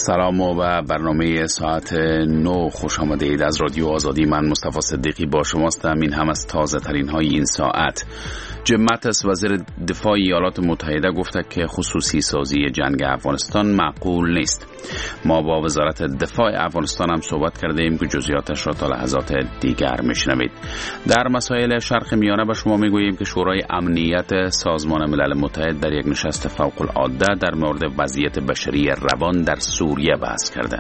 سلام و برنامه ساعت 9 خوش آمدید از رادیو آزادی. من مصطفی صدیقی با شماستم. این هم از تازه ترین های این ساعت. جیم ماتیس وزیر دفاع ایالات متحده گفته که خصوصی سازی جنگ افغانستان معقول نیست. ما با وزارت دفاع افغانستان هم صحبت کرده ایم که جزئیاتش را تا لحظات دیگر میشنوید. در مسائل شرق میانه به شما میگوییم که شورای امنیت سازمان ملل متحد در یک نشست فوق العاده در مورد وضعیت بشری روان در سوریه بحث کرده.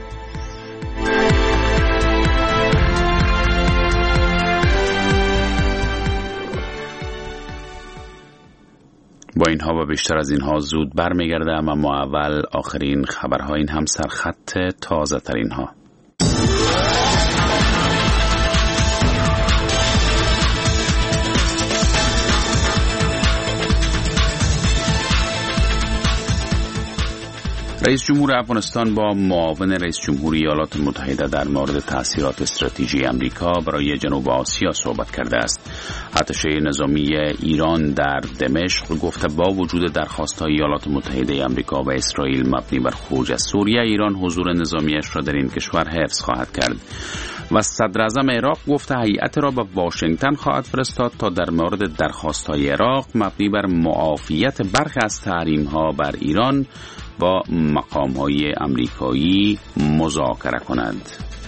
با اینها و بیشتر از اینها زود برمیگردم، اما اول آخرین خبرها، این هم سرخط تازه ترین ها. رئیس جمهور افغانستان با معاون رئیس جمهور ایالات متحده در مورد تأثیرات استراتژی امریکا برای جنوب آسیا صحبت کرده است. ارتش نظامی ایران در دمشق گفته با وجود درخواست‌های ایالات متحده امریکا و اسرائیل مبنی بر خروج از سوریه، ایران حضور نظامیش را در این کشور حفظ خواهد کرد. و صدر اعظم عراق گفته هیئت را به واشنگتن خواهد فرستاد تا در مورد درخواست‌های عراق مبنی بر معافیت برخی از تحریم‌ها بر ایران با مقام‌های امریکایی مذاکره کند.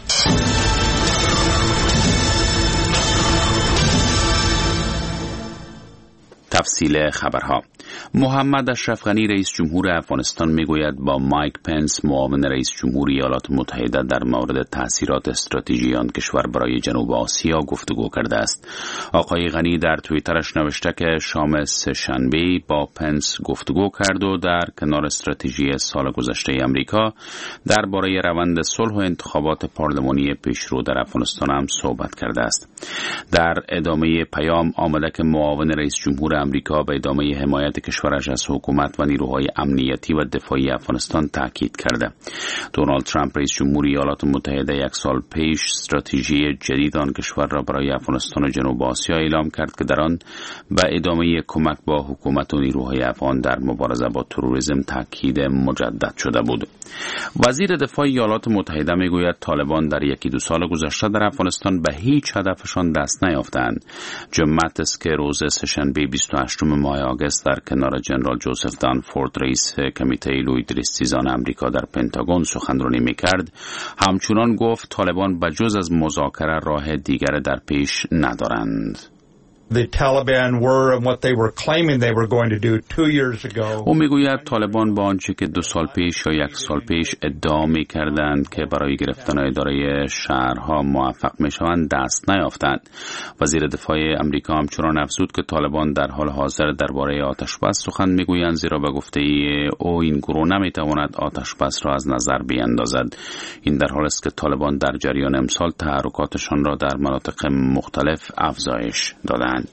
تفصیل خبرها. محمد اشرف غنی رئیس جمهور افغانستان میگوید با مایک پنس معاون رئیس جمهور ایالات متحده در مورد تأثیرات استراتژی آن کشور برای جنوب آسیا گفتگو کرده است. آقای غنی در توییترش نوشته که شام سه‌شنبه با پنس گفتگو کرد و در کنار استراتژی سال گذشته امریکا درباره روند صلح و انتخابات پارلمانی پیشرو در افغانستان هم صحبت کرده است. در ادامه پیام آمده که معاون رئیس جمهور امریکا به ادامه حمایت کشورش از حکومت و نیروهای امنیتی و دفاعی افغانستان تاکید کرده. دونالد ترامپ رئیس جمهور ایالات متحده یک سال پیش استراتژی جدید آن کشور را برای افغانستان و جنوب آسیا اعلام کرد که در آن به ادامه کمک با حکومت و نیروهای افغان در مبارزه با تروریسم تاکید مجدد شده بود. وزیر دفاع ایالات متحده میگوید طالبان در یکی دو سال گذشته در افغانستان به هیچ هدفشان دست نیافتند. جیم ماتیس که روز سه‌شنبه 28 ماه آگوست در کنار جنرال جوزف دانفورد رئیس کمیته لوید ریستیزان امریکا در پنتاگون سخنرانی میکرد، همچنان گفت طالبان بجز از مذاکره راه دیگر در پیش ندارند. The Taliban were and what they were claiming they were going to do 2 years ago. او میگوید طالبان با آنچه که 2 سال پیش یا 1 سال پیش ادعا میکردند که برای گرفتن اداره شهرها موفق میشوند دست نیافتند. وزیر دفاع امریکا همچنان افزود که طالبان در حال حاضر درباره آتش بس سخن میگویند، زیرا به گفته او این گروه نمیتواند آتش بس را از نظر بیاندازد. این در حالی است که طالبان در جریان امسال تحرکاتشان را در مناطق مختلف افزایش دادند.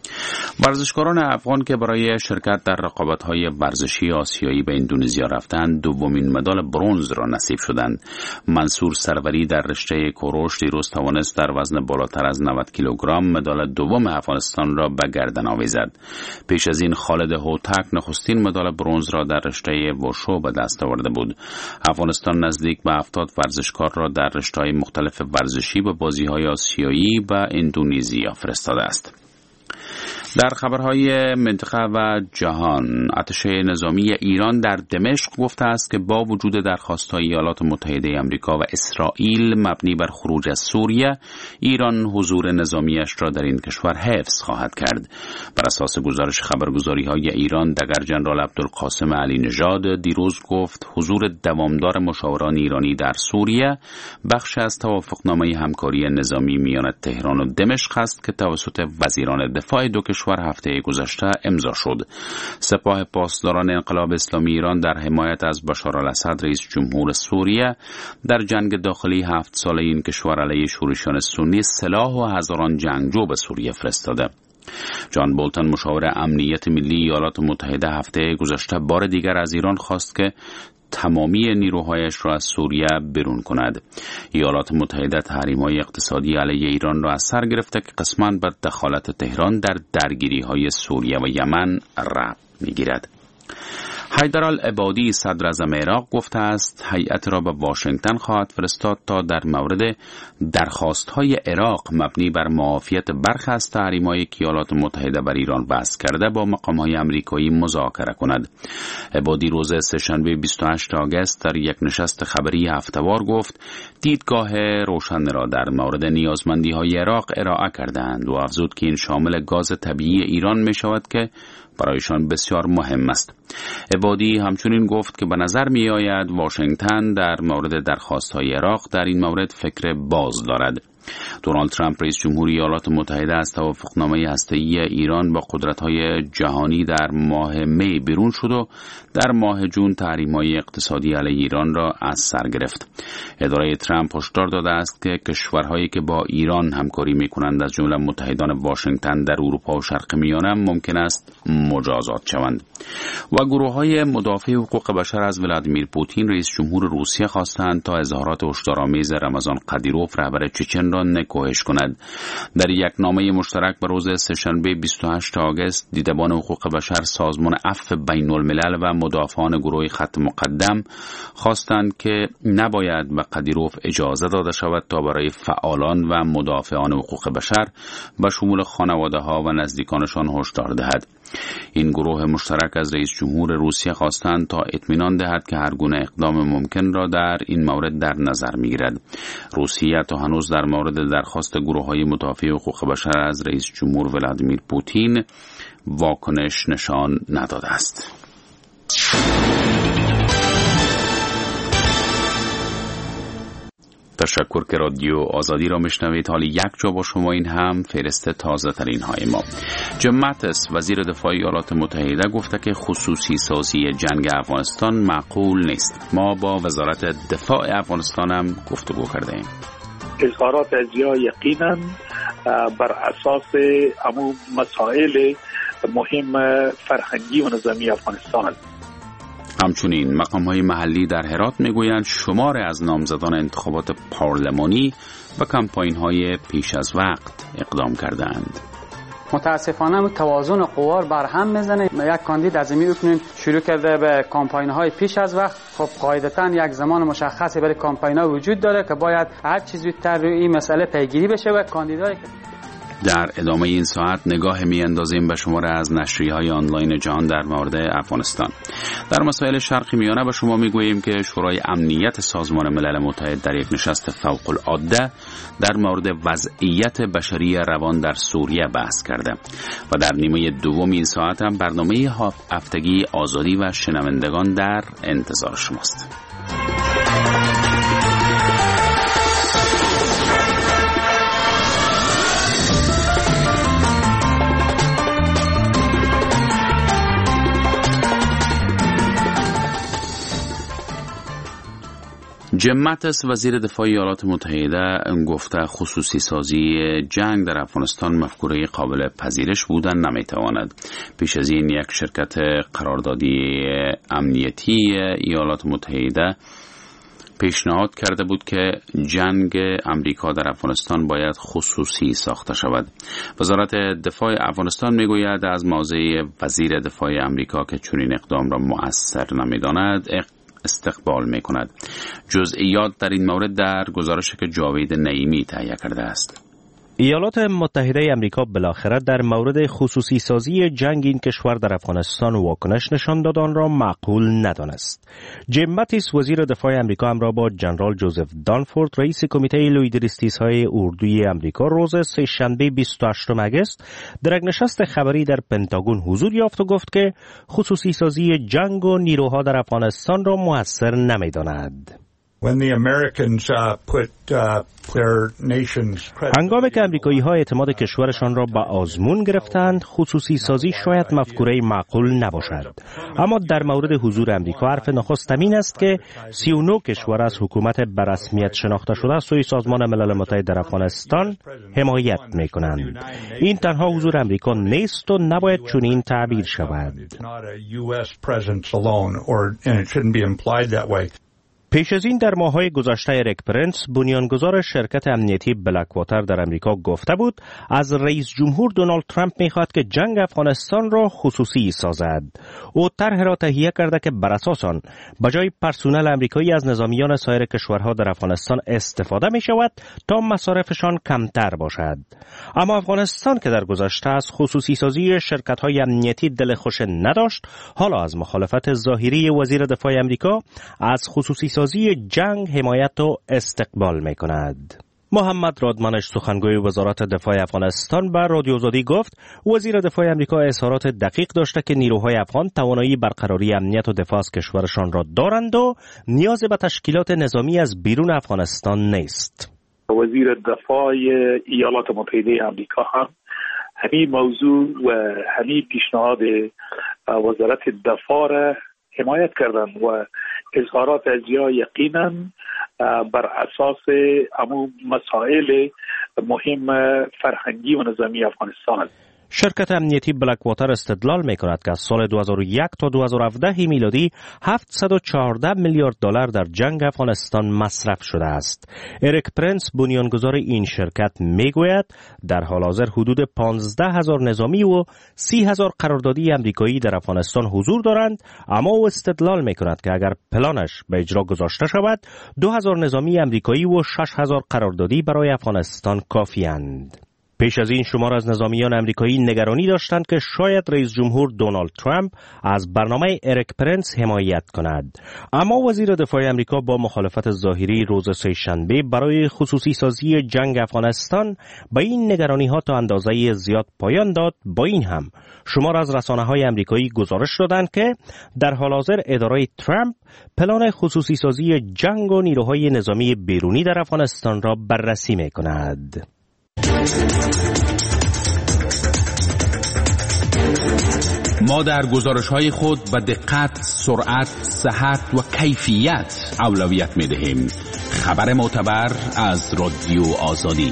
ورزشکاران افغان که برای شرکت در رقابت‌های ورزشی آسیایی به اندونزیا رفتند، دومین مدال برنز را نصیب شدند. منصور سروری در رشته کوروش دیروز توانست در وزن بالاتر از 90 کیلوگرم مدال دوم افغانستان را به گردن آویزد. پیش از این خالد هوتک نخستین مدال برنز را در رشته وشو به دست آورده بود. افغانستان نزدیک به 70 ورزشکار را در رشته‌های مختلف ورزشی به بازی‌های آسیایی و اندونزیا فرستاده است. در خبرهای منطقه و جهان، ارتش نظامی ایران در دمشق گفته است که با وجود درخواست‌های ایالات متحده آمریکا و اسرائیل مبنی بر خروج از سوریه، ایران حضور نظامیش را در این کشور حفظ خواهد کرد. بر اساس گزارش خبرگزاری‌های ایران، دگر جنرال عبدالقاسم علی نژاد دیروز گفت حضور دوامدار مشاوران ایرانی در سوریه بخش از توافقنامه همکاری نظامی میان تهران و دمشق است که توسط وزیران دفاع دو کشور هفته گذشته امضا شد. سپاه پاسداران انقلاب اسلامی ایران در حمایت از بشار الاسد رئیس جمهور سوریه در جنگ داخلی 7 ساله این کشور علیه شورشیان سنی سلاح و هزاران جنگجو به سوریه فرستاده. جان بولتن مشاور امنیت ملی ایالات متحده هفته گذشته بار دیگر از ایران خواست که تمامی نیروهایش را از سوریه بیرون کند. ایالات متحده تحریم‌های اقتصادی علیه ایران را از سر گرفته که قسماً به دخالت تهران در درگیری‌های سوریه و یمن ربط می‌گیرد. حیدرالعبادی صدر اعظم عراق گفته است هیئت را به واشنگتن خواهد فرستاد تا در مورد درخواست‌های عراق مبنی بر معافیت برخی از تحریم‌هایی که ایالات متحده بر ایران وضع کرده با مقام‌های آمریکایی مذاکره کند. عبادی روز سه‌شنبه 28 آگوست در یک نشست خبری هفته‌وار گفت دیدگاه روشن را در مورد نیازمندی‌های عراق ارائه کردند و افزود که این شامل گاز طبیعی ایران می‌شود که برایشان بسیار مهم است. عبادی همچنین گفت که به نظر می آید واشنگتن در مورد درخواست‌های عراق در این مورد فکر باز دارد. دونالد ترامپ رئیس جمهوری ایالات متحده از توافقنامه هسته‌ای ایران با قدرت‌های جهانی در ماه می بیرون شد و در ماه جون تحریم‌های اقتصادی علیه ایران را از سر گرفت. اداره ترامپ هشدار داده است که کشورهایی که با ایران همکاری می‌کنند از جمله متحدان واشنگتن در اروپا و شرق میانه ممکن است مجازات شوند. و گروه‌های مدافع حقوق بشر از ولادیمیر پوتین رئیس جمهور روسیه خواستند تا اظهارات هشدارآمیز رمضان قدیروف رهبر چچن را نکوهش کند. در یک نامه مشترک به روز سه‌شنبه 28 آگوست دیدبان حقوق بشر، سازمان عفو بین‌الملل و مدافعان گروه خط مقدم خواستند که نباید به قدیروف اجازه داده شود تا برای فعالان و مدافعان حقوق بشر به شمول خانواده‌ها و نزدیکانشان هشدار دهد. این گروه مشترک از رئیس جمهور روسیه خواستند تا اطمینان دهد که هر گونه اقدام ممکن را در این مورد در نظر می‌گیرد. روسیه تا هنوز در مورد درخواست گروه‌های مدافع حقوق بشر از رئیس جمهور ولادیمیر پوتین واکنش نشان نداده است. تشکر که رادیو آزادی را میشنوید. حالی یک جا با شما این هم فهرست تازه ترین های ما. جیم ماتیس وزیر دفاع ایالات متحده گفته که خصوصی سازی جنگ افغانستان معقول نیست. ما با وزارت دفاع افغانستان هم گفتگو کرده ایم. اظهارات ازیا یقینا بر اساس همون مسائل مهم فرهنگی و نظامی افغانستان. همچنین مقام‌های محلی در هرات میگویند شمار از نامزدان انتخابات پارلمانی و کمپاین‌های پیش از وقت اقدام کردند. متاسفانه توازن قوا بر هم میزنه. یک کاندید از می بکنین شروع کرده به کمپاین‌های پیش از وقت. خب قاعدتاً یک زمان مشخصی برای کمپاین‌ها وجود داره که باید هر چیز زودتر روی این مسئله پیگیری بشه و کاندیدایی که در ادامه این ساعت نگاه می‌اندازیم به شمار از نشریه‌های آنلاین جهان در مورد افغانستان. در مسائل شرق میانه به شما میگوییم که شورای امنیت سازمان ملل متحد در یک نشست فوق‌العاده در مورد وضعیت بشری روان در سوریه بحث کرده و در نیمه دوم این ساعت هم برنامه هفتگی آزادی و شنوندگان در انتظار شماست. جیم ماتیس وزیر دفاع ایالات متحده گفته خصوصی سازی جنگ در افغانستان مفکوره قابل پذیرش بودن نمیتواند. پیش از این یک شرکت قراردادی امنیتی ایالات متحده پیشنهاد کرده بود که جنگ امریکا در افغانستان باید خصوصی ساخته شود. وزارت دفاع افغانستان میگوید از موضع وزیر دفاع امریکا که چنین اقدام را مؤثر نمیداند استقبال می کند. جزئیات در این مورد در گزارشی که جاوید نعیمی تهیه کرده است. ایالات متحده آمریکا بالاخره در مورد خصوصی سازی جنگ این کشور در افغانستان واکنش نشان داد آن را معقول ندانست. جیم ماتیس وزیر دفاع آمریکا همراه با جنرال جوزف دانفورد رئیس کمیته لویدریستیس‌های اردوی آمریکا روز سه‌شنبه 28 آگوست در یک نشست خبری در پنتاگون حضور یافت و گفت که خصوصی سازی جنگ و نیروها در افغانستان را مؤثر نمی‌داند. هنگامی که امریکایی‌ها اعتماد کشورشان را به آزمون گرفتند، خصوصی سازی شاید مفکوره معقول نباشد. اما در مورد حضور امریکا حرف نخست این است که 39 کشور از حکومت به رسمیت شناخته شده سوی سازمان ملل متحد در افغانستان حمایت می‌کنند. این تنها حضور امریکا نیست و نباید چنین تعبیر شود. پیش از این در ماه‌های گذشته اریک پرنس بنیانگذار شرکت امنیتی بلک‌واتر در امریکا گفته بود از رئیس جمهور دونالد ترامپ می‌خواهد که جنگ افغانستان را خصوصی سازد. او طرح را تهیه کرده که بر اساس آن به جای پرسنل امریکایی از نظامیان سایر کشورها در افغانستان استفاده می‌شود تا مصارفشان کمتر باشد. اما افغانستان که در گذشته از خصوصی سازی شرکت‌های امنیتی دل خوش نداشت، حالا از مخالفت ظاهری وزیر دفاع امریکا از خصوصی سازی جنگ حمایت و استقبال می کند. محمد رادمنش سخنگوی وزارت دفاع افغانستان به رادیو آزادی گفت وزیر دفاع امریکا اظهارات دقیق داشته که نیروهای افغان توانایی برقراری امنیت و دفاع از کشورشان را دارند و نیاز به تشکیلات نظامی از بیرون افغانستان نیست. وزیر دفاع ایالات متحده امریکا هم همین موضوع و همین پیشنهاد وزارت دفاع را حمایت کردن و اظهارات از یقینا بر اساس امو مسائل مهم فرهنگی و نظامی افغانستان است. شرکت امنیتی بلک‌واتر استدلال می‌کند که از سال 2001 تا 2017 میلادی 714 میلیارد دلار در جنگ افغانستان مصرف شده است. اریک پرنس بنیانگذار این شرکت میگوید در حال حاضر حدود 15,000 نظامی و 30,000 قراردادی امریکایی در افغانستان حضور دارند، اما او استدلال می‌کند که اگر پلانش به اجرا گذاشته شود 2,000 نظامی امریکایی و 6,000 قراردادی برای افغانستان کافی‌اند. پیش از این شمار از نظامیان امریکایی نگرانی داشتند که شاید رئیس جمهور دونالد ترامپ از برنامه اریک پرنس حمایت کند. اما وزیر دفاع امریکا با مخالفت ظاهری روز سه‌شنبه برای خصوصی سازی جنگ افغانستان به این نگرانی ها تا اندازه زیاد پایان داد. با این هم شمار از رسانه‌های امریکایی گزارش دادند که در حال حاضر اداره ترامپ پلان خصوصی سازی جنگ و نیروهای نظامی بیرونی در افغانستان را بررسی می‌کند. ما در گزارش‌های خود به دقت، سرعت، صحت و کیفیت اولویت می‌دهیم. خبر معتبر از رادیو آزادی.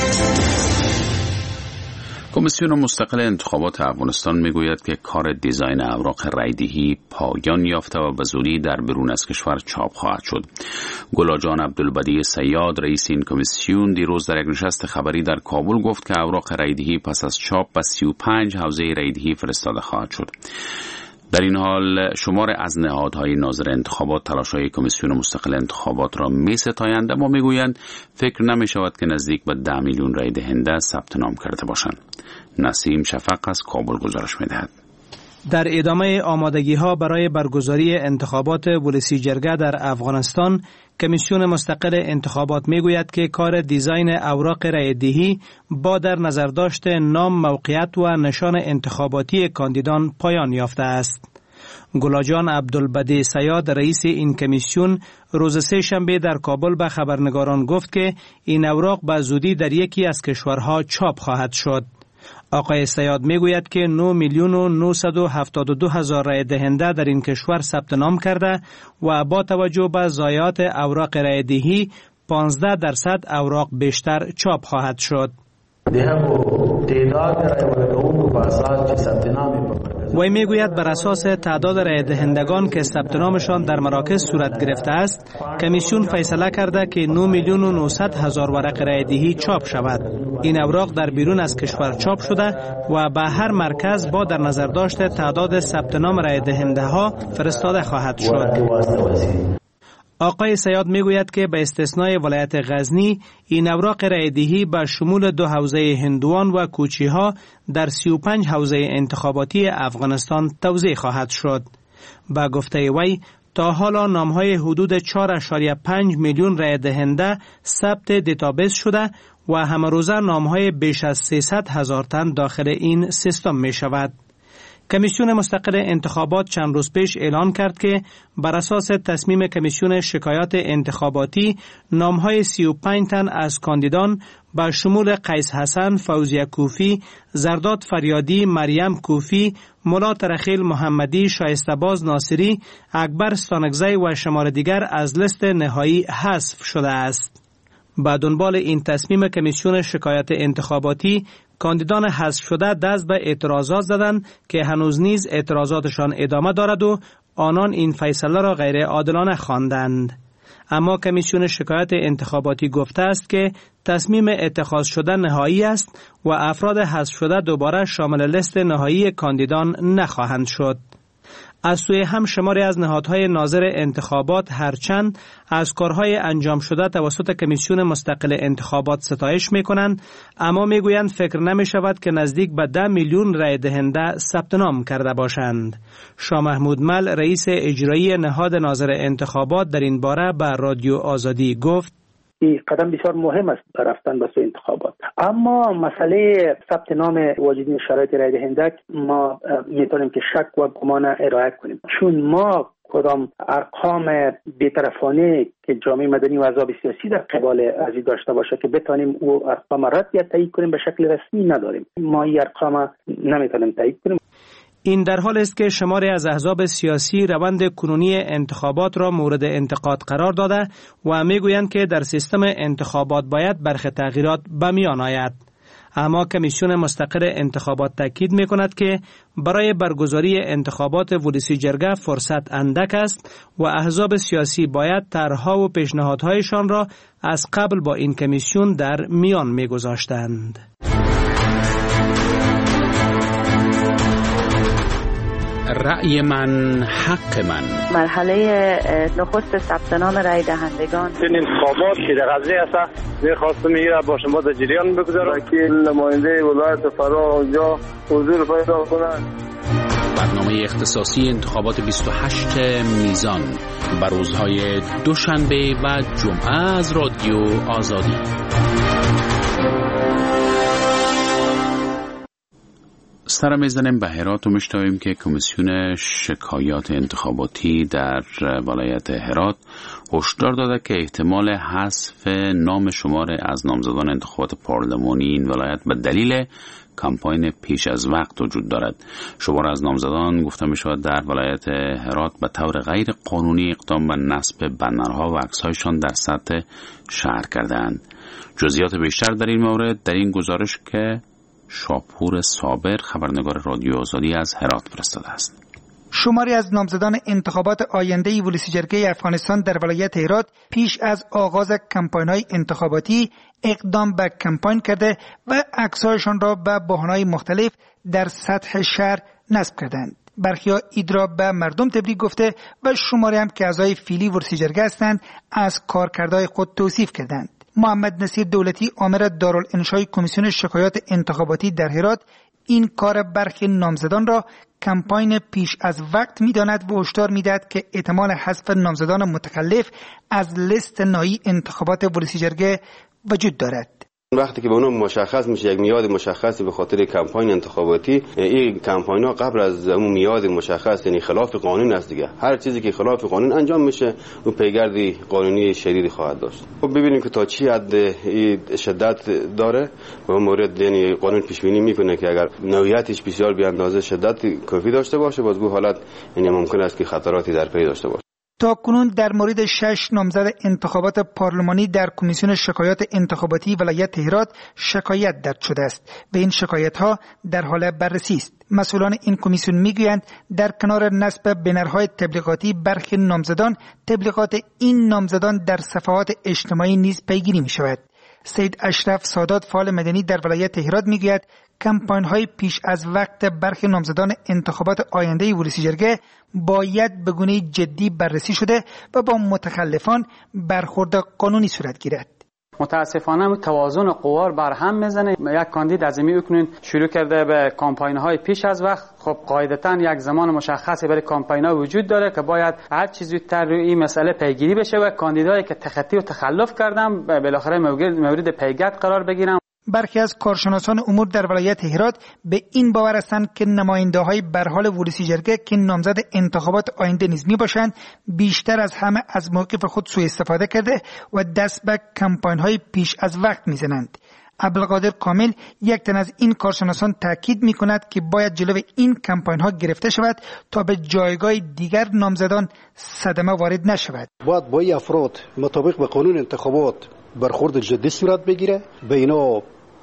کمیسیون مستقل انتخابات افغانستان میگوید که کار دیزاین اوراق رایدهی پایان یافته و به زودی در بیرون از کشور چاپ خواهد شد. گلاجان عبدالبدی صیاد رئیس این کمیسیون دیروز در یک نشست خبری در کابل گفت که اوراق رایدهی پس از چاپ به 35 حوزه رایدهی فرستاده خواهد شد. در این حال شمار از نهادهای ناظر انتخابات تلاش‌های کمیسیون مستقل انتخابات را می‌ستایند، اما میگویند فکر نمی‌شود که نزدیک به 10 میلیون رای دهنده ثبت نام کرده باشند. نسیم شفق از کابل گزارش می‌دهد. در ادامه آمادگی‌ها برای برگزاری انتخابات ولسی جرگه در افغانستان، کمیسیون مستقل انتخابات میگوید که کار دیزاین اوراق رایدهی با در نظر داشت نام، موقعیت و نشان انتخاباتی کاندیدان پایان یافته است. گلاجان عبدالبدی صیاد رئیس این کمیسیون روز سه‌شنبه در کابل به خبرنگاران گفت که این اوراق به زودی در یکی از کشورها چاپ خواهد شد. آقای صیاد میگوید که 9,972,000 رای دهنده در این کشور ثبت نام کرده و با توجه به ضایعات اوراق رای دهی 15% اوراق بیشتر چاپ خواهد شد. وی میگوید بر اساس تعداد رای دهندگان که ثبت نامشان در مراکز صورت گرفته است، کمیسیون فیصله کرده که 9,900,000 ورق رای دهی چاپ شود. این اوراق در بیرون از کشور چاپ شده و به هر مرکز با در نظر داشت تعداد ثبت نام رای دهنده ها فرستاده خواهد شد. آقای صیاد میگوید که به استثنای ولایت غزنی، این اوراق رایدهی به شمول 2 حوزه هندوان و کوچی ها در 35 حوزه انتخاباتی افغانستان توزیع خواهد شد. با گفته وی تا حالا نامهای حدود 4.5 میلیون رای دهنده ثبت دیتابیس شده و همه روزه نامهای بیش از 300,000 تن داخل این سیستم می شود. کمیسیون مستقل انتخابات چند روز پیش اعلان کرد که بر اساس تصمیم کمیسیون شکایات انتخاباتی نامهای 35 تن از کاندیدان با شمول قیس حسن، فوزیه کوفی، زرداد فریادی، مریم کوفی، مولا ترخیل محمدی، شایسته‌باز ناصری، اکبر ستانکزی و شمار دیگر از لیست نهایی حذف شده است. با دنبال این تصمیم کمیسیون شکایات انتخاباتی، کاندیدان حذف شده دست به اعتراضات زدند که هنوز نیز اعتراضاتشان ادامه دارد و آنان این فیصله را غیر عادلانه خواندند. اما کمیسیون شکایات انتخاباتی گفته است که تصمیم اتخاذ شده نهایی است و افراد حذف شده دوباره شامل لیست نهایی کاندیدان نخواهند شد. از سوی هم شماری از نهادهای ناظر انتخابات هرچند از کارهای انجام شده توسط کمیسیون مستقل انتخابات ستایش می‌کنند، اما می‌گویند فکر نمی‌شود که نزدیک به 10 میلیون رای دهنده ثبت نام کرده باشند. شاه محمود مل رئیس اجرایی نهاد ناظر انتخابات در این باره به رادیو آزادی گفت: این قدم بسیار مهم است برای رفتن به سوی انتخابات، اما مسئله ثبت نام واجدین شرایط رای دهنده ما میتونیم که شک و گمان ارائه کنیم، چون ما کدام ارقام بی‌طرفانه که جامعه مدنی و احزاب سیاسی در قبال ازی داشته باشه که بتانیم او ارقام رد یا تایید کنیم به شکل رسمی نداریم. ما این ارقام نمیتونیم تایید کنیم. این در حال است که شماری از احزاب سیاسی روند کنونی انتخابات را مورد انتقاد قرار داده و میگویند که در سیستم انتخابات باید برخی تغییرات به میان آید. اما کمیسیون مستقل انتخابات تاکید میکند که برای برگزاری انتخابات ولسی جرگه فرصت اندک است و احزاب سیاسی باید طرح‌ها و پیشنهادهایشان را از قبل با این کمیسیون در میان میگذاشتند. رأی من حق من. مرحله نخست ثبت نام رای دهندگان این انتخابات که در قضیه است می‌خواستم میره با شما در جریان بگذارم که نماینده ولایت فرا اونجا حضور پیدا کنند. برنامه اختصاصی انتخابات 28 میزان بر روزهای دوشنبه و جمعه از رادیو آزادی. سر میزنیم به هرات و میشنویم که کمیسیون شکایات انتخاباتی در ولایت هرات هشدار داده که احتمال حذف نام شمار از نامزدان انتخابات پارلمانی این ولایت به دلیل کمپاین پیش از وقت وجود دارد. شمار از نامزدان گفته می شود در ولایت هرات به طور غیر قانونی اقدام به نصب بنرها و عکس‌هایشان در سطح شهر کردند. جزئیات بیشتر در این مورد در این گزارش که شاپور صابر خبرنگار رادیو آزادی از هرات فرستاده است. شماری از نامزدان انتخابات آینده ولسی جرگه افغانستان در ولایت هرات پیش از آغاز کمپاین‌های انتخاباتی اقدام به کمپاین کرده و عکس‌هایشان را به بهانه‌های مختلف در سطح شهر نصب کردند. برخی‌ها ایدرا به مردم تبریک گفته و شماری هم که اعضای فیلی ولسی جرگه هستند از کارکردهای خود توصیف کردند. محمد نصیر دولتی آمر دارالانشای کمیسیون شکایات انتخاباتی در هرات این کار برخی نامزدان را کمپاین پیش از وقت می‌داند و هشدار می‌دهد که احتمال حذف نامزدان متخلف از لیست نهایی انتخابات ولسی جرگه وجود دارد. وقتی که به اونم مشخص میشه یک میعاد مشخصی به خاطر کمپاین انتخاباتی، این کمپاین‌ها قبل از اون میعاد مشخص یعنی خلاف قانون است دیگه. هر چیزی که خلاف قانون انجام میشه اون پیگردی قانونی شدیدی خواهد داشت. خب ببینیم که تا چی حد شدت داره و اون مورد یعنی قانون پیش بینی میکنه که اگر نوعیتش بسیار به اندازه شدت کافی داشته باشه باز به حالت یعنی ممکن است که خطراتی در پی داشته باشه. تا کنون در مورد 6 نامزد انتخابات پارلمانی در کمیسیون شکایات انتخاباتی ولایت هرات شکایت درج شده است و این شکایت‌ها در حال بررسی است. مسئولان این کمیسیون میگویند در کنار نصب بنرهای تبلیغاتی برخی نامزدان، تبلیغات این نامزدان در صفحات اجتماعی نیز پیگیری می‌شود. سید اشرف سادات فعال مدنی در ولایت هرات میگوید کمپاین‌های پیش از وقت برخی نامزدان انتخابات آینده ولسی جرگه باید به گونه جدی بررسی شده و با متخلفان برخورد قانونی صورت گیرد. متاسفانه توازن قوا برهم میزنه. یک کاندید از این میکنین شروع کرده به کمپاین های پیش از وقت. خب قاعدتاً یک زمان مشخصی برای کمپاین ها وجود داره که باید هر چیز زودتر روی این مسئله پیگیری بشه و کاندیدایی که تخطی و تخلف کردن بالاخره مورد پیگرد قرار بگیرن. برخی از کارشناسان امور در ولایت هرات به این باور هستند که نماینده‌های برحال ولسی جرگه که نامزد انتخابات آینده نیز میباشند بیشتر از همه از موقف خود سوء استفاده کرده و دست به کمپاین‌های پیش از وقت میزنند. عبدالقادر کامل یک تن از این کارشناسان تاکید میکند که باید جلوی این کمپاین‌ها گرفته شود تا به جایگاه دیگر نامزدان صدمه وارد نشود. باید با این افراد مطابق به قانون انتخابات برخورد جدی صورت بگیره، به اینا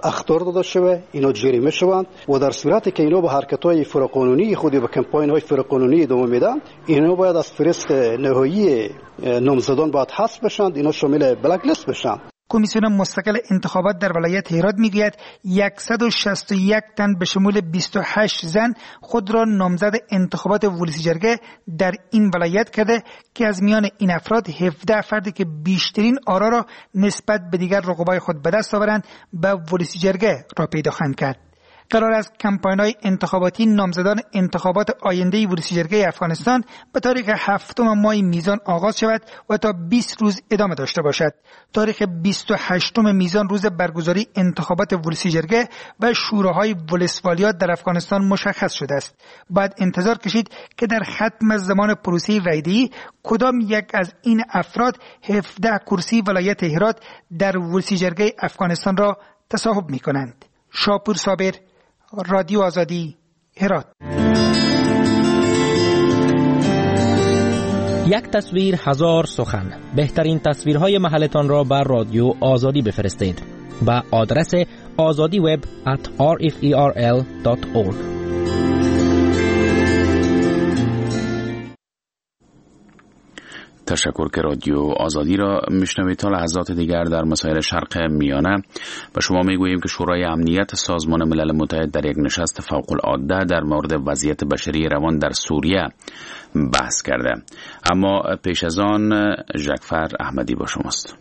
اخطار داده شده، اینا جریمه شوند و در صورتی که اینا به حرکت‌های فرقانونی خودی و کمپاین‌های فرقانونی ادامه میدن، اینا باید از فهرست نهایی نامزدان باید حذف بشن، اینا شامل بلک لیست بشن. کمیسیون مستقل انتخابات در ولایت هرات میگوید 161 تن به شمول 28 زن خود را نامزد انتخابات ولسی جرگه در این ولایت کرده که از میان این افراد 17 فردی که بیشترین آرا را نسبت به دیگر رقبای خود به دست آورند به ولسی جرگه را پیدا خواهند کرد. قرار است کمپاین‌های انتخاباتی نامزدان انتخابات آینده ولسی جرگه افغانستان به تاریخ 7 ماه میزان آغاز شود و تا 20 روز ادامه داشته باشد. تاریخ 28 میزان روز برگزاری انتخابات ولسی جرگه و شوراهای ولسوالیات در افغانستان مشخص شده است. باید انتظار کشید که در ختم زمان پروسه رایدهی کدام یک از این افراد 17 کرسی ولایت هرات در ولسی جرگه افغانستان را تصاحب می‌کنند. شاپور صابر، رادیو آزادی، هرات. یک تصویر هزار سخن. بهترین تصویرهای محلتان را بر رادیو آزادی بفرستید با آدرس azadiweb@rferl.org. تشکر که رادیو آزادی را میشنوید. تا لحظات دیگر در مسائل شرق میانه و شما میگوییم که شورای امنیت سازمان ملل متحد در یک نشست فوق العاده در مورد وضعیت بشری روان در سوریه بحث کرده. اما پیش از آن ژکفر احمدی با شماست.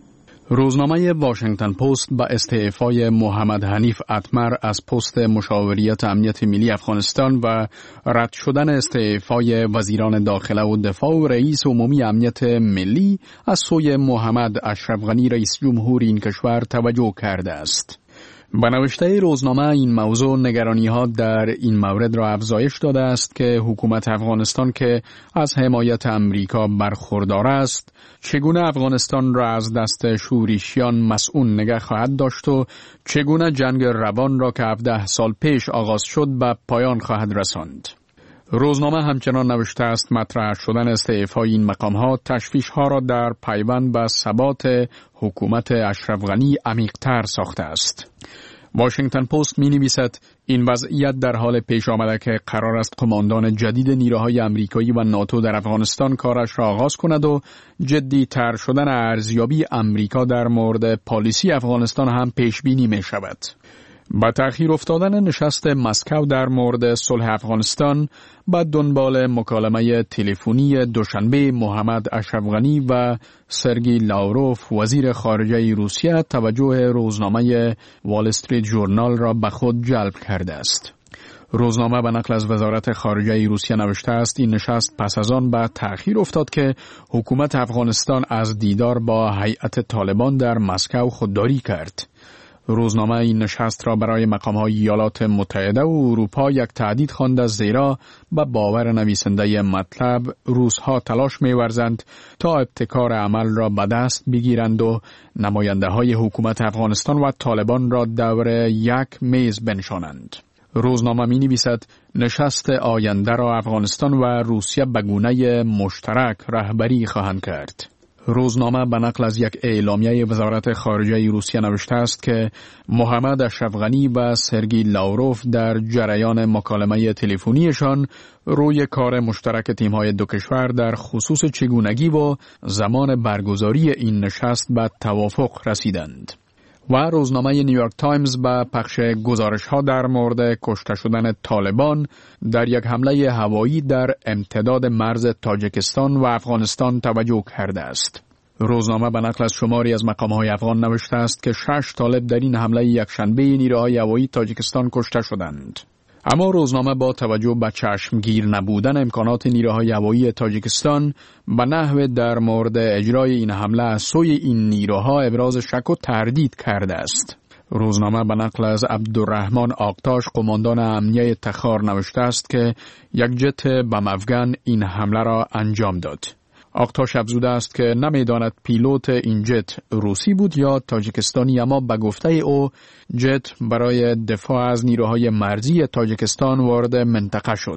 روزنامه واشنگتن پست با استعفای محمد حنیف اتمر از پست مشاوریت امنیت ملی افغانستان و رد شدن استعفای وزیران داخله و دفاع و رئیس عمومی امنیت ملی از سوی محمد اشرف غنی رئیس جمهور این کشور توجه کرده است. به نوشته روزنامه این موضوع نگرانی‌ها در این مورد را افزایش داده است که حکومت افغانستان که از حمایت امریکا برخوردار است چگونه افغانستان را از دست شورشیان مسئول نگه خواهد داشت و چگونه جنگ روان را که 17 سال پیش آغاز شد به پایان خواهد رساند. روزنامه همچنان نوشته است مطرح شدن استعفای این مقام‌ها تشویش‌ها را در پیوند به ثبات حکومت اشرف غنی عمیق‌تر ساخته است. واشنگتن پست می‌نویسد این وضعیت در حال پیش آمده که قرار است قماندان جدید نیروهای آمریکایی و ناتو در افغانستان کارش را آغاز کند و جدی‌تر شدن ارزیابی آمریکا در مورد پالیسی افغانستان هم پیش بینی می‌شود. با تأخیر افتادن نشست مسکو در مورد صلح افغانستان با دنبال مکالمه تلفنی دوشنبه محمد اشرف غنی و سرگئی لاوروف وزیر خارجه روسیه توجه روزنامه وال استریت ژورنال را به خود جلب کرده است. روزنامه به نقل از وزارت خارجه روسیه نوشته است این نشست پس از آن به تأخیر افتاد که حکومت افغانستان از دیدار با هیئت طالبان در مسکو خودداری کرد. روزنامه این نشست را برای مقام‌های ایالات متحده و اروپا یک تهدید خوانده زیرا به باور نویسنده مطلب روس‌ها تلاش می‌ورزند تا ابتکار عمل را به دست بگیرند و نماینده‌های حکومت افغانستان و طالبان را دور یک میز بنشانند. روزنامه می‌نویسد نشست آینده را افغانستان و روسیه به گونه مشترک رهبری خواهند کرد. روزنامه به نقل از یک اعلامیه وزارت خارجه روسیه نوشته است که محمد اشرف غنی و سرگئی لاوروف در جریان مکالمه تلفنیشان روی کار مشترک تیم‌های دو کشور در خصوص چگونگی و زمان برگزاری این نشست به توافق رسیدند. و روزنامه نیویورک تایمز با پخش گزارش‌ها در مورد کشته شدن طالبان در یک حمله هوایی در امتداد مرز تاجیکستان و افغانستان توجه کرده است. روزنامه به نقل از شماری از مقام‌های افغان نوشته است که 6 طالب در این حمله یکشنبه نیروهای هوایی تاجیکستان کشته شدند. اما روزنامه با توجه به چشمگیر نبودن امکانات نیروهای هوایی تاجیکستان به نحو در مورد اجرای این حمله از سوی این نیروها ابراز شک و تردید کرده است. روزنامه به نقل از عبدالرحمن آقتاش قماندان امنیه تخار نوشته است که یک جت بم افغان این حمله را انجام داد. آقتاش افزوده است که نمیداند پیلوت این جت روسی بود یا تاجیکستانی، اما به گفته او جت برای دفاع از نیروهای مرزی تاجیکستان وارد منطقه شد.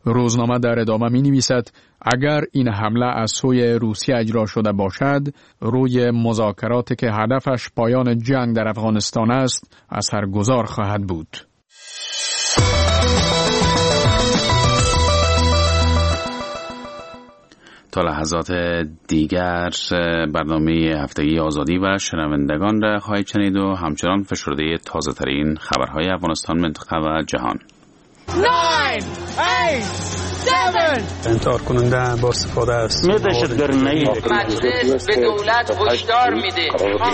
روزنامه در ادامه می نویسد اگر این حمله از سوی روسیه اجرا شده باشد، روی مذاکراتی که هدفش پایان جنگ در افغانستان است، اثرگذار خواهد بود. تا لحظات دیگر برنامه هفتگی آزادی و شنوندگان را خواهید شنید و همچنان فشرده تازه ترین خبرهای افغانستان، منطقه و جهان. 9, 8, 7 انتحار کننده با استفاده است. مجلس به دولت هشدار میده.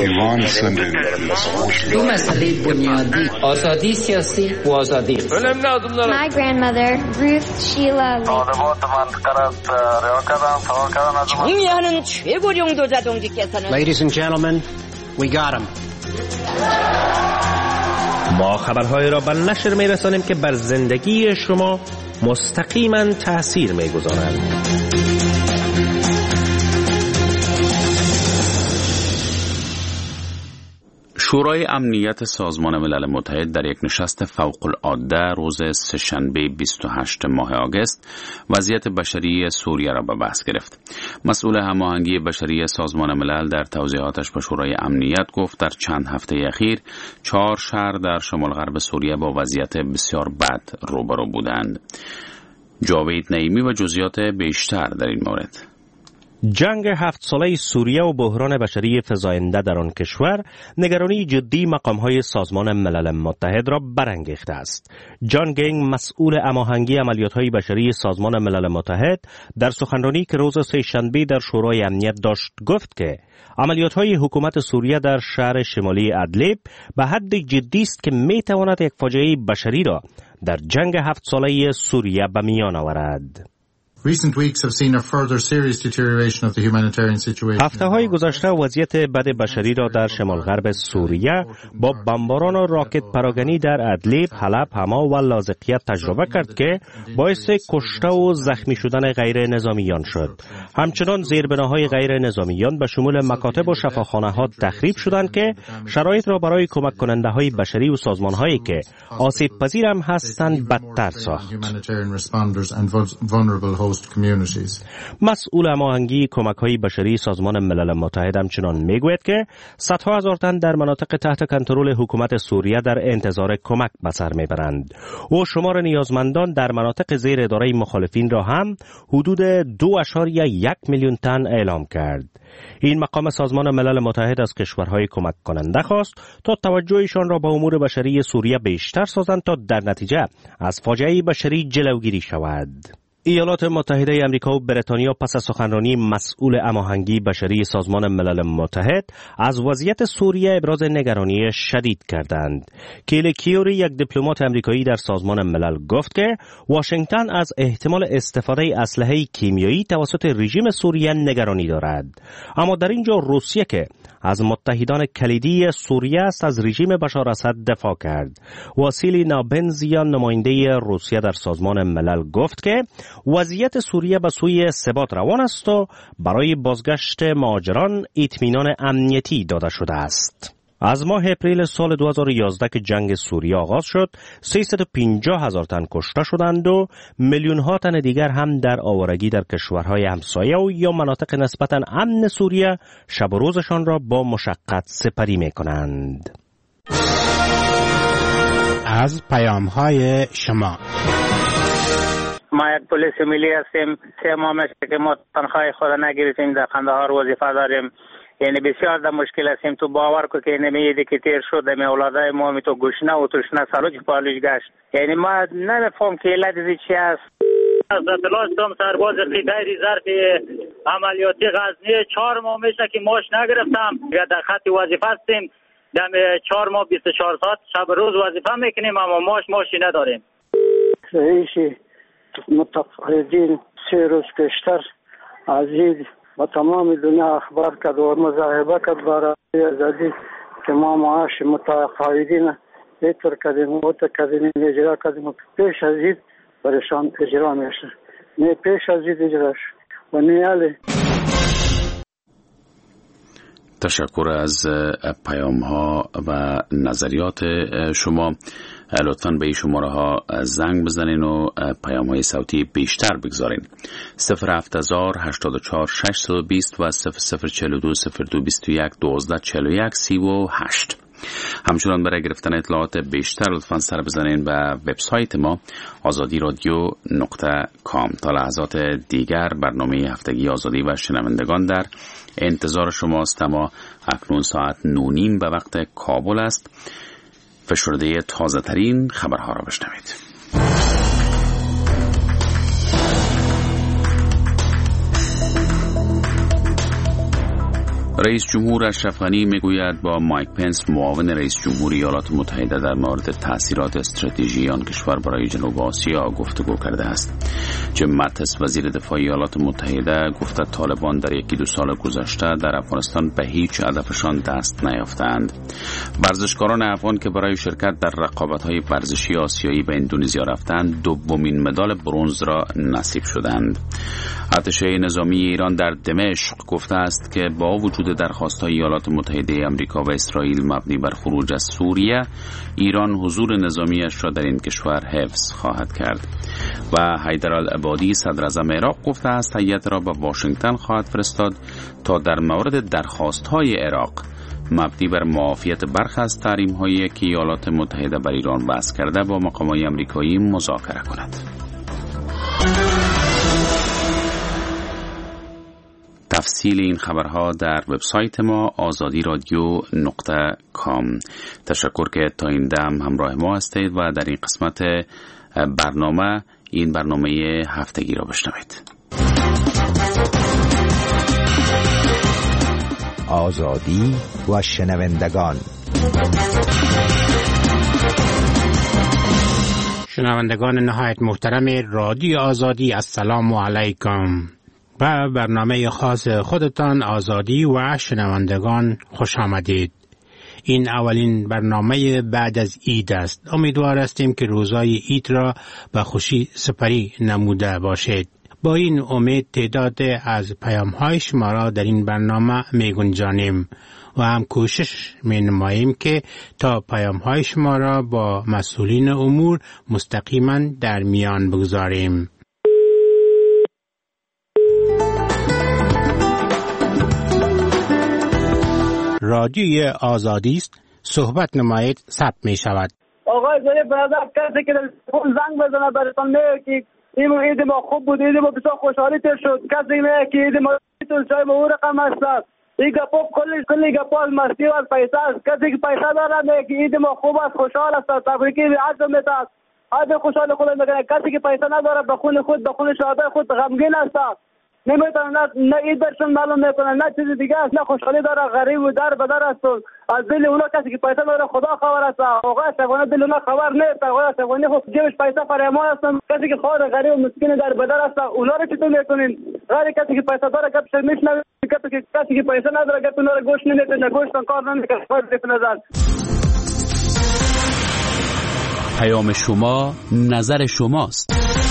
دو مسئله بنیادی، آزادی سیاسی و آزادی. My grandmother, Ruth Sheila 정의하는 최고령 도자동지께서는 Ladies and gentlemen, we got him. ما خبرهای را به نشر می‌رسانیم که بر زندگی شما مستقیما تأثیر می‌گذارند. شورای امنیت سازمان ملل متحد در یک نشست فوق‌العاده روز سه‌شنبه 28 ماه آگوست وضعیت بشری سوریه را به بحث گرفت. مسئول هماهنگی بشری سازمان ملل در توضیحاتش به شورای امنیت گفت در چند هفته اخیر 4 شهر در شمال غرب سوریه با وضعیت بسیار بد روبرو بودند. جاوید نعیمی و جزئیات بیشتر در این مورد. جنگ 7 ساله سوریه و بحران بشری فزاینده در آن کشور نگرانی جدی مقام‌های سازمان ملل متحد را برانگیخته است. جان گینگ، مسئول هماهنگی عملیات‌های بشری سازمان ملل متحد، در سخنرانی که روز سه‌شنبه در شورای امنیت داشت گفت که عملیات‌های حکومت سوریه در شهر شمالی ادلیب به حد جدی است که می‌تواند یک فاجعه بشری را در جنگ 7 ساله سوریه به میان آورد. هفته‌های گذشته وضعیت بد بشری را در شمال غرب سوریه با بمباران و راکت پراگنی در ادلیب، حلب، حما و لاذقیه تجربه کرد که باعث کشته و زخمی شدن غیر نظامیان شد. همچنان زیربناهای غیر نظامیان به شمول مکاتب و شفاخانه‌ها تخریب شدند که شرایط را برای کمک کننده‌های بشری و سازمان‌هایی که آسیب پذیر هم هستند بدتر ساخت. مسئول هماهنگی کمک‌های بشری سازمان ملل متحد همچنان میگوید که صدها هزار تن در مناطق تحت کنترل حکومت سوریه در انتظار کمک به سر میبرند. او شمار نیازمندان در مناطق زیر اداره مخالفین را هم حدود 2.1 میلیون تن اعلام کرد. این مقام سازمان ملل متحد از کشورهای کمک کننده خواست تا توجهشان را به امور بشری سوریه بیشتر سازند تا در نتیجه از فاجعه بشری جلوگیری شود. ایالات متحده آمریکا و بریتانیا پس از سخنرانی مسئول هماهنگی بشری سازمان ملل متحد از وضعیت سوریه ابراز نگرانی شدید کردند. کیلی کیوری، یک دیپلمات آمریکایی در سازمان ملل، گفت که واشنگتن از احتمال استفاده اسلحه کیمیایی توسط رژیم سوریه نگرانی دارد. اما در اینجا روسیه که از متحدان کلیدی سوریه است از رژیم بشار اسد دفاع کرد. واسیلی نابنزیان، نماینده روسیه در سازمان ملل، گفت که وضعیت سوریه به سوی ثبات روان است و برای بازگشت مهاجران اطمینان امنیتی داده شده است. از ماه اپریل سال 2011 که جنگ سوریه آغاز شد، 350,000 تن کشته شدند و میلیون‌ها تن دیگر هم در آوارگی در کشورهای همسایه و یا مناطق نسبتاً امن سوریه شب و روزشان را با مشقت سپری می‌کنند. از پیام‌های شما. ما یک پلیس ملی هستیم. 3 ماه میشه که ما تنخواه خود نگرفتیم، در قندهار وظیفه داریم. یعنی بسیار در مشکل هستیم. تو باور کو که نمیدی که تیر شد می اولادای ما می تو گشنه و تشنه سالوچ پالوش گشت. یعنی ما نمیفهم که علت چی است. از اطلاع هستم سرباز قیدری ظرف عملیاتی غزنی 4 ماه میشه که ماش نگرفتم. در خط وظیفه هستیم. دم 4 ماه 24 ساعت شب روز وظیفه میکنیم اما ماشی نداریم. رئیس متقاعدین 3 روز پیشتر عزیز و تمام دنیا اخبار کرد و مصاحبه کرد برای آزادی که ما معاش متقاعدین ایتر کردیم و کردیم اجرا کردیم. پیش از این برشان اجرا میشه، نه پیش از این اجراش و نیاله. تشکر از پیام ها و نظریات شما. لطفاً به این شماره ها زنگ بزنین و پیام های صوتی بیشتر بگذارین. 08084 620 و 0042 0221 1241 38. همچنان برای گرفتن اطلاعات بیشتر لطفاً سر بزنین به وبسایت ما azadiradio.com. تا لحظات دیگر برنامه هفتگی آزادی و شنوندگان در انتظار شماست. اما اکنون ساعت 9:30 به وقت کابل است. فشرده تازه ترین خبرها را بشنوید. رئیس جمهور اشرف غنی میگوید با مایک پنس معاون رئیس جمهور ایالات متحده در مورد تأثیرات استراتژیکی آن کشور برای جنوب آسیا گفتگو کرده است. جیم ماتیس وزیر دفاع ایالات متحده گفت طالبان در 1-2 سال گذشته در افغانستان به هیچ هدفشان دست نیافتند. ورزشکاران افغان که برای شرکت در رقابت‌های ورزشی آسیایی به اندونزیا رفتند دومین مدال برنز را نصیب شدند. ارتش نظامی ایران در دمشق گفته است که با وجود درخواست‌های ایالات متحده آمریکا و اسرائیل مبنی بر خروج از سوریه، ایران حضور نظامیش را در این کشور حفظ خواهد کرد. و حیدرالعبادی صدر اعظم عراق گفته است هیئت را به واشنگتن خواهد فرستاد تا در مورد درخواست‌های عراق مبنی بر معافیت برخی از تحریم‌هایی که ایالات متحده بر ایران وضع کرده با مقامات آمریکایی مذاکره کند. تفصیل این خبرها در وبسایت ما azadiradio.com. تشکر که تا این دم همراه ما هستید و در این قسمت برنامه این برنامه هفتگی را بشنوید. آزادی و شنوندگان. شنوندگان نهایت محترم رادیو آزادی، السلام علیکم. و برنامه خاص خودتان آزادی و شنوندگان خوش آمدید. این اولین برنامه بعد از عید است. امیدوار هستیم که روزهای عید را به خوشی سپری نموده باشید. با این امید تعداد از پیام‌های شما را در این برنامه می‌گنجانیم و هم کوشش می‌نماییم که تا پیام‌های شما را با مسئولین امور مستقیما در میان بگذاریم. رادیوی آزادی است. صحبت نمایید ثبت می شود. آقای زنی برادر کسی که زنگ بزنه براتون میگه که این عید ما خوب بود، عید ما بسیار خوشحالی تر شد. کسی میگه که عید ما چای ما رقم است. این گپا کلی گپا از مستی و از پیسه است. کسی که پیسه داره میگه که عید ما خوب است، خوشحال است، تبریکی عزم میتاست. عزم خوشحال خود میگه. کسی که پیسه نداره به خون خود به خون شهدای خود غمگین است. نمیتونه نه عید درشون معلوم میکنه نه چیز دیگه است، نه خوشحالی داره، غریب و در بدر است. از دل اونا کسی که پیسه داره خدا خبر است. آقا اشرفانی دل اونا خبر نیست. آقا اشرفانی خب جیبش پیسه فرمان است. کسی که خود غریب و مسکین در بدر است اونا رو چطور میکنین؟ غیر کسی که پیسه داره گپش میشنوه، کسی که پیسه نداره گپ اونا رو گوش نمیکنه، گوشتان کار نمیکنه. خودت نظر پیام شما نظر شماست.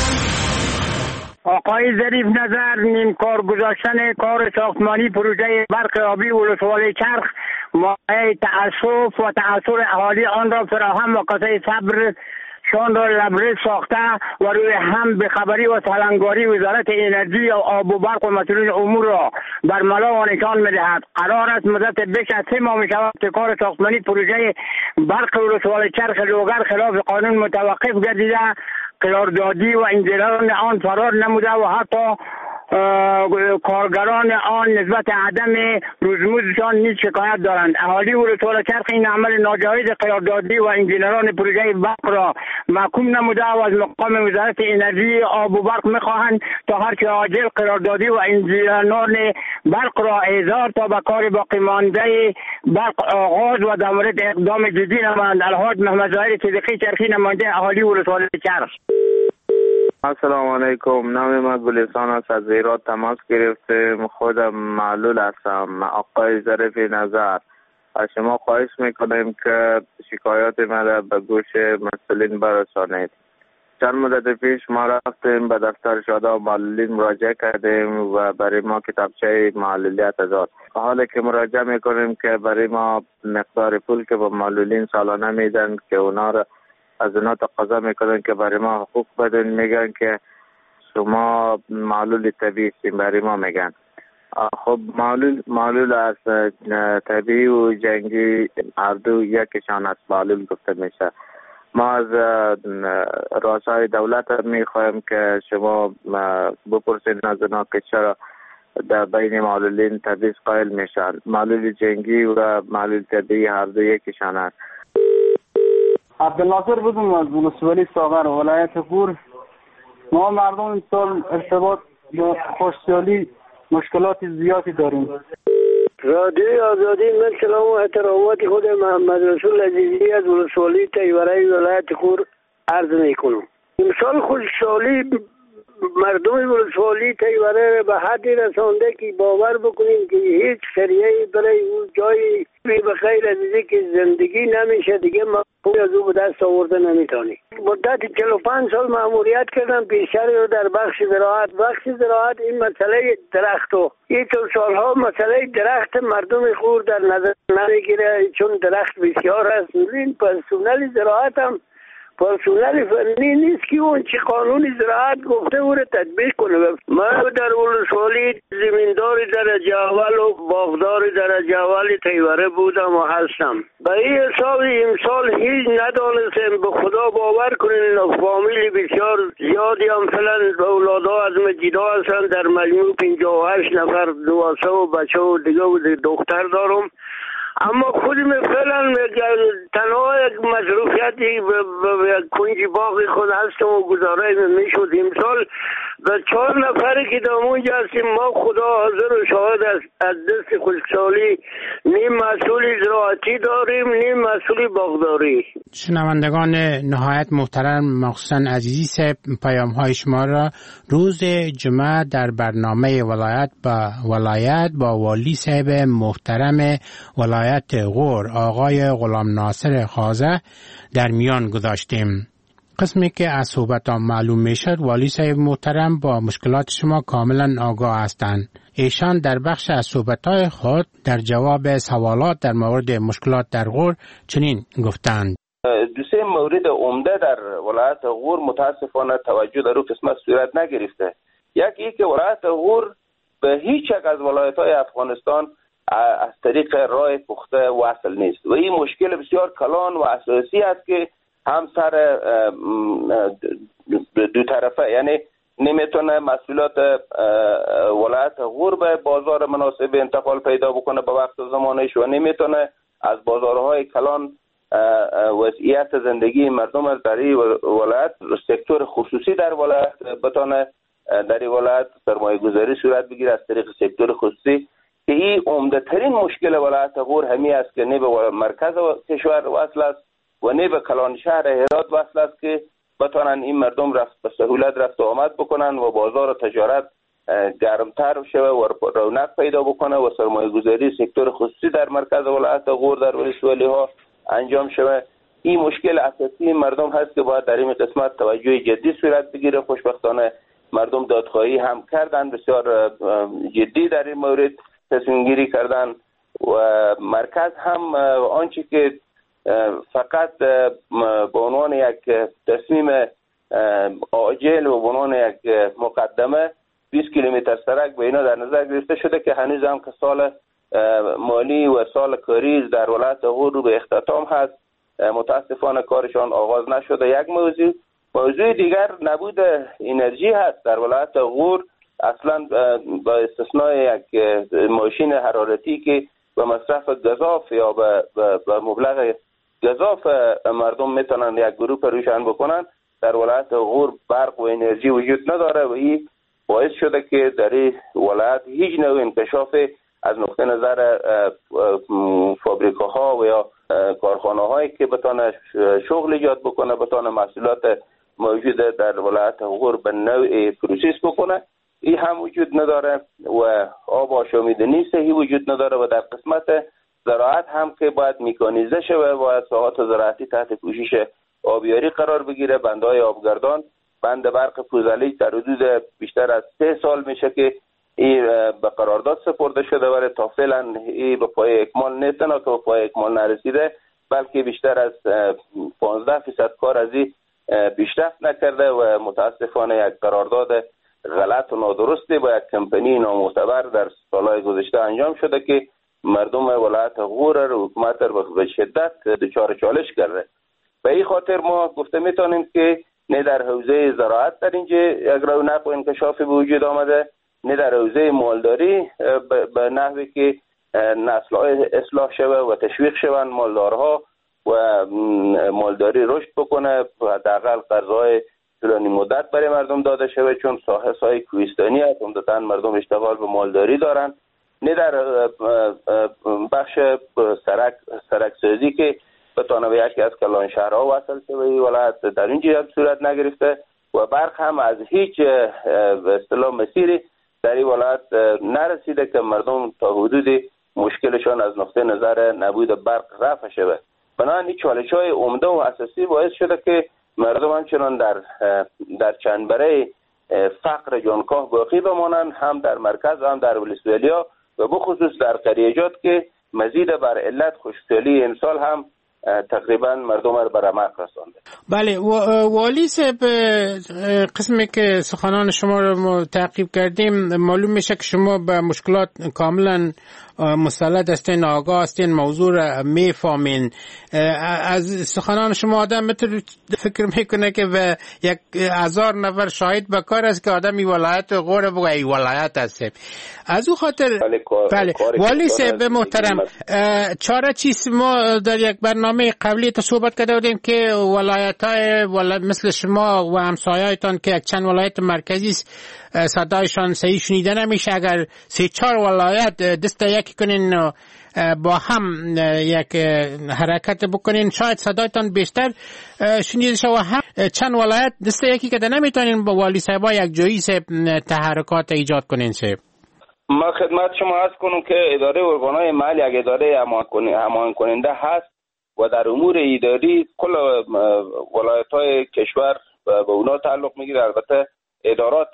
آقای ظریف نظر نیم کار گذاشتن کار ساختمانی پروژه برق آبی ولسوالی چرخ مایه تأسف و تأثیر اهالی آن را فراهم و کاسه صبر شان را لبریز ساخته و روی هم به خبری و سالنگاری وزارت انرژی و آب و برق و مسئولین امور را بر ملا و نشان می‌دهد. قرار است مدت بیش از 3 ماه می‌شود که کار ساختمانی پروژه برق ولسوالی چرخ لوگر خلاف قانون متوقف گردیده، قراردادی و انجیران آن فرار نموده و حتی کارگران آن نسبت عدم روزمزدشان نیز شکایت دارند. اهالی ولسوالی چرخ این عمل ناجایز قراردادی و انجینران پروژه برق را محکوم نموده و از مقام وزارت انرژی آب و برق می‌خواهند تا هر چه عاجل قراردادی و انجینران برق را احضار تا به کار باقی مانده برق آغاز و در مورد اقدام جدی نمایند. الحاج محمد ظاهر صدیقی چرخی نماینده اهالی ولسوالی چرخ. السلام علیکم. نام من گلستان است. از ایران تماس گرفتم. خودم معلول هستم. آقای ظریف نظر، از شما خواهش میکنیم که شکایات ما به گوش مسئولین برسانید. چند مدت پیش ما رفتیم به دفتر شهدا و معلولین مراجعه کردیم و برای ما کتابچه معلولیت داد. حالا که مراجعه میکنیم که برای ما مقدار پول که به معلولین سالانه میدن که اونا را از اینا تقاضا میکنن که برای ما حقوق بدن. میگن که شما معلول طبیعی هستین، برای ما میگن. خب معلول از طبیعی و جنگی هر دو یکشان از معلول گفته میشه. ما از رؤسای دولت میخوایم که شما بپرسید از اونا که چرا در بین معلولین تبعیض قائل میشن. معلول جنگی و معلول طبیعی هر دو یکشان است. عبدالناصر بودم از ولسوالی ساغر ولایت غور. ما مردم این سال ارتباط با خوشحالی مشکلات زیادی داریم. رادیوی آزادی، من سلام و احترامات خود محمد رسول عزیزی از ولسوالی تیوره ولایت غور عرض میکنم. امسال خوشحالی مردم ولسوالی تیوره به حدی رسانده که باور بکنیم که هیچ خیریه‌ای برای اون جایی به غیر از اینکه که زندگی نمیشه دیگه مفهومی از او به دست آورده نمیتونی. مدت 45 سال مأموریت کردم پیشتر رو در بخش زراعت این مسئله درخت و این سالها مسئله درخت مردم خور در نظر نمیگیره، چون درخت بسیار هست. این پرسونل زراعت هم پرسونل فنی نیست که اون چی قانون زراعت گفته او رو تطبیق کنه. من در ولسوالی زمیندار درجه اول و باغدار درجه اول تیوره بودم و هستم. به این حساب امسال هیچ ندانستم. به خدا باور کنین فامیلی بسیار زیادی هم فعلا اولادها از مجیدا هستن. در مجموع 58 نفر دواسه و بچه و دیگه و دختر دارم. اما خودم فعلا تنها یک مصروفیتی به کنج باغ خود هستم و گزاره میشد. امسال به 4 نفری که در اونجا هستیم ما خدا حاضر و شاهد از دست خوشحالی نیم مسئول زراعتی داریم نیم مسئول باغداری. شنوندگان نهایت محترم، مخصوصا عزیزی صاحب، پیام های شما را روز جمعه در برنامه ولایت با والی صاحب محترم ولایت غور آقای غلام ناصر خازه در میان گذاشتیم. قسمی که از صحبتان معلوم می شد والی صاحب محترم با مشکلات شما کاملا آگاه هستند. ایشان در بخش از صحبتهای خود در جواب سوالات در مورد مشکلات در غور چنین گفتند: دو سه مورد عمده در ولایت غور متاسفانه توجه در او قسمت صورت نگرفته. یکی که ولایت غور به هیچ یک از ولایت‌های افغانستان از طریق راه پخته وصل نیست و این مشکل بسیار کلان و اساسی است که هم سر دو طرفه، یعنی نمیتونه مسئولات ولایت غور به بازار مناسب انتقال پیدا بکنه به وقت و زمانش و نمیتونه از بازارهای کلان وضعیت زندگی مردم در این ولایت سکتور خصوصی در ولایت بتونه در این ولایت سرمایه گذاری صورت بگیره از طریق سکتور خصوصی که این عمده ترین مشکل ولایت غور همی است که نه به مرکز کشور وصل است و نه به کلان شهر هرات وصل است که بتونن این مردم به سهولت رفت و آمد بکنن و بازار و تجارت گرمتر شوه و رونق پیدا بکنه و سرمایه گذاری سکتور خصوصی در مرکز ولایت غور در ولسوالی ها انجام شوه. این مشکل اساسی مردم هست که باید در این قسمت توجه جدی صورت بگیره. خوشبختانه مردم دادخواهی هم کردن، بسیار جدی در این مورد تصمیم گیری کردن و مرکز هم آنچه که فقط به عنوان یک تصمیم عاجل و به عنوان یک مقدمه 20 کیلومتر سرک به اینا در نظر گرفته شده که هنوز هم که سال مالی و سال کاری در ولایت غور رو به اختتام هست، متاسفانه کارشان آغاز نشده. یک موضوع دیگر نبود انرژی هست در ولایت غور. اصلا با استثنای یک ماشین حرارتی که به مصرف گزاف یا به مبلغ گزاف مردم میتونن یک گروه روشن بکنن، در ولایت غور برق و انرژی وجود نداره و این باعث شده که در این ولایت هیچ نوع انکشاف از نقطه نظر فابریکاها و یا کارخانه هایی که بتونه شغل ایجاد بکنه، بتونه محصولات موجود در ولایت غور به نوع پروسس بکنه، این هم وجود نداره و آب آشامیدنی صحیح وجود نداره و در قسمت زراعت هم که باید میکانیزه شده و ساحات زراعتی تحت پوشش آبیاری قرار بگیره. بندهای آبگردان، بند برق پوزالیج در حدود بیشتر از 3 سال میشه که این به قرارداد سپرده شده ولی تا فعلا این به پای اکمال نیست، نه که به پای اکمال نرسیده بلکه بیشتر از 15% کار از این پیشرفت نکرده و متاسفانه یک قرارداد غلط و نادرستی با یک کمپانی نامعتبر در سالهای گذشته انجام شده که مردم ولایت غور و حکومت به شدت دچار چالش کرده. به این خاطر ما گفته میتونیم که نه در حوزه زراعت در اینجا یک رونق و انکشافی به وجود آمده، نه در حوزه مالداری به نحوی که نسل‌های اصلاح شوه و تشویق شوند مالدارها و مالداری رشد بکنه و حداقل قرضهای طولانی مدت برای مردم داده شوه، چون ساحه‌های کوهستانی است عمدتاً مردم اشتغال به مالداری دارن. نه در بخش سرک سازی که بتونه به یکی از کلان شهرها وصل شه به ولایت در اینجا صورت نگرفته و برق هم از هیچ به اصطلاح مسیری در این ولایت نرسیده که مردم تا حدود مشکلشان از نقطه نظر نبود برق رفع شده. بنابراین این چالش‌های عمده و اساسی باعث شده که مردم همچنان در چنبره فقر جانکاه باقی بمانند، هم در مرکز هم در ولسوالی‌ها و بخصوص در قریجات که مزید بر علت خشکسالی امسال هم تقریبا مردم را به رمق رسانده. بله والی صاحب، قسمی که سخنان شما رو تعقیب کردیم معلوم میشه که شما به مشکلات کاملا مسلط هستین، آگاه هستین، موضوع را میفهمین. از سخنان شما آدم فکر میکنه که به 1000 نفر شاهد به کار است که آدمی ولایت غور بگه ای ولایت است. از او خاطر بله والی صاحب محترم، چاره چیست؟ ما در یک برنامه قبلی تا صحبت کرده بودیم که ولایت‌های مثل شما و همسایه‌تان که یک چند ولایت مرکزی صدایشان صحیح شنیده نمیشه، اگر 3-4 ولایت دست یکی کنین با هم یک حرکت بکنین شاید صدایتان بیشتر شنیده شه و هم چند ولایت دست یکی که نمیتونین با والی صاحبا یک جایی تحرکات ایجاد کنین. ما خدمت شما عرض کنم که اداره ارگان‌های محلی یک اداره هماهنگ کننده هست و در امور اداری کل ولایت‌های کشور به اونا تعلق میگیره. البته ادارات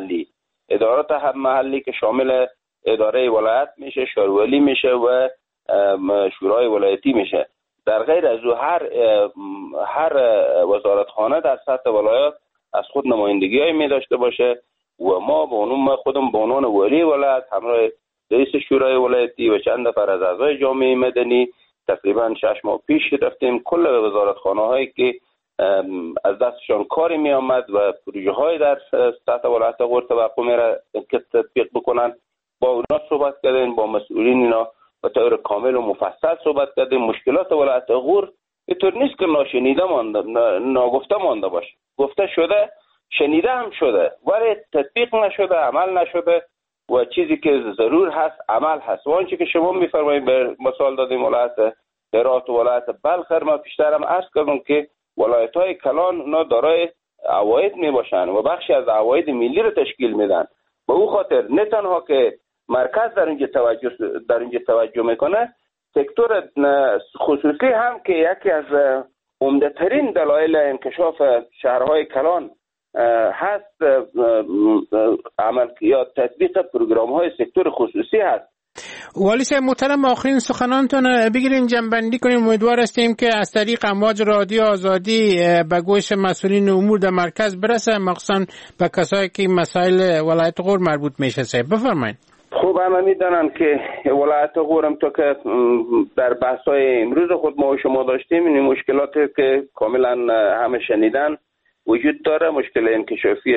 محلی که شامل اداره ولایت میشه، شورولی میشه و شورای ولایتی میشه. در غیر از او هر وزارتخانه در سطح ولایت از خود نمایندگی‌های می داشته باشه و ما خودم به عنوان ولی ولایت همراه رئیس شورای ولایتی و چند نفر از اعضای جامعه مدنی تقریبا 6 ماه پیش رفتیم کل وزارتخانه‌هایی که از دستشان کاری می آمد و پروژه های در سطح ولایت غور توقع میره که تطبیق بکنن با اونا صحبت کردیم، با مسئولین اینا به طور کامل و مفصل صحبت کردیم. مشکلات ولایت غور اینطور نیست که ناشنیده مانده، ناگفته مانده باشه، گفته شده، شنیده هم شده ولی تطبیق نشده، عمل نشده و چیزی که ضرور هست عمل هست. و آنچه که شما میفرمایید به مثال دادیم ولایت هرات و ولایت بلخ، ما پیشتر هم عرض کردم که ولایت‌های کلان اونا دارای عواید میباشن و بخشی از عواید ملی رو تشکیل میدن. به او خاطر نه تنها که مرکز در اینجا توجه میکنه، سکتور خصوصی هم که یکی از عمده ترین دلایل انکشاف شهرهای کلان هست عمل یا تطبیق پروگرام‌های سکتور خصوصی هست. والی صاحب محترم، آخرین سخنانتون بگیرین جنبندی کنیم. امیدوار هستیم که از طریق امواج رادیو آزادی به گوش مسئولین امور در مرکز برسه، مخصوصا به کسایی که مسائل ولایت غور مربوط میشه. صاحب بفرمایید. خوب همه میدونن که ولایت غور هم تا که در بحث‌های امروز خود ما و شما داشتیم این مشکلاتی که کاملا همه شنیدن وجود داره. مشکل انکشافی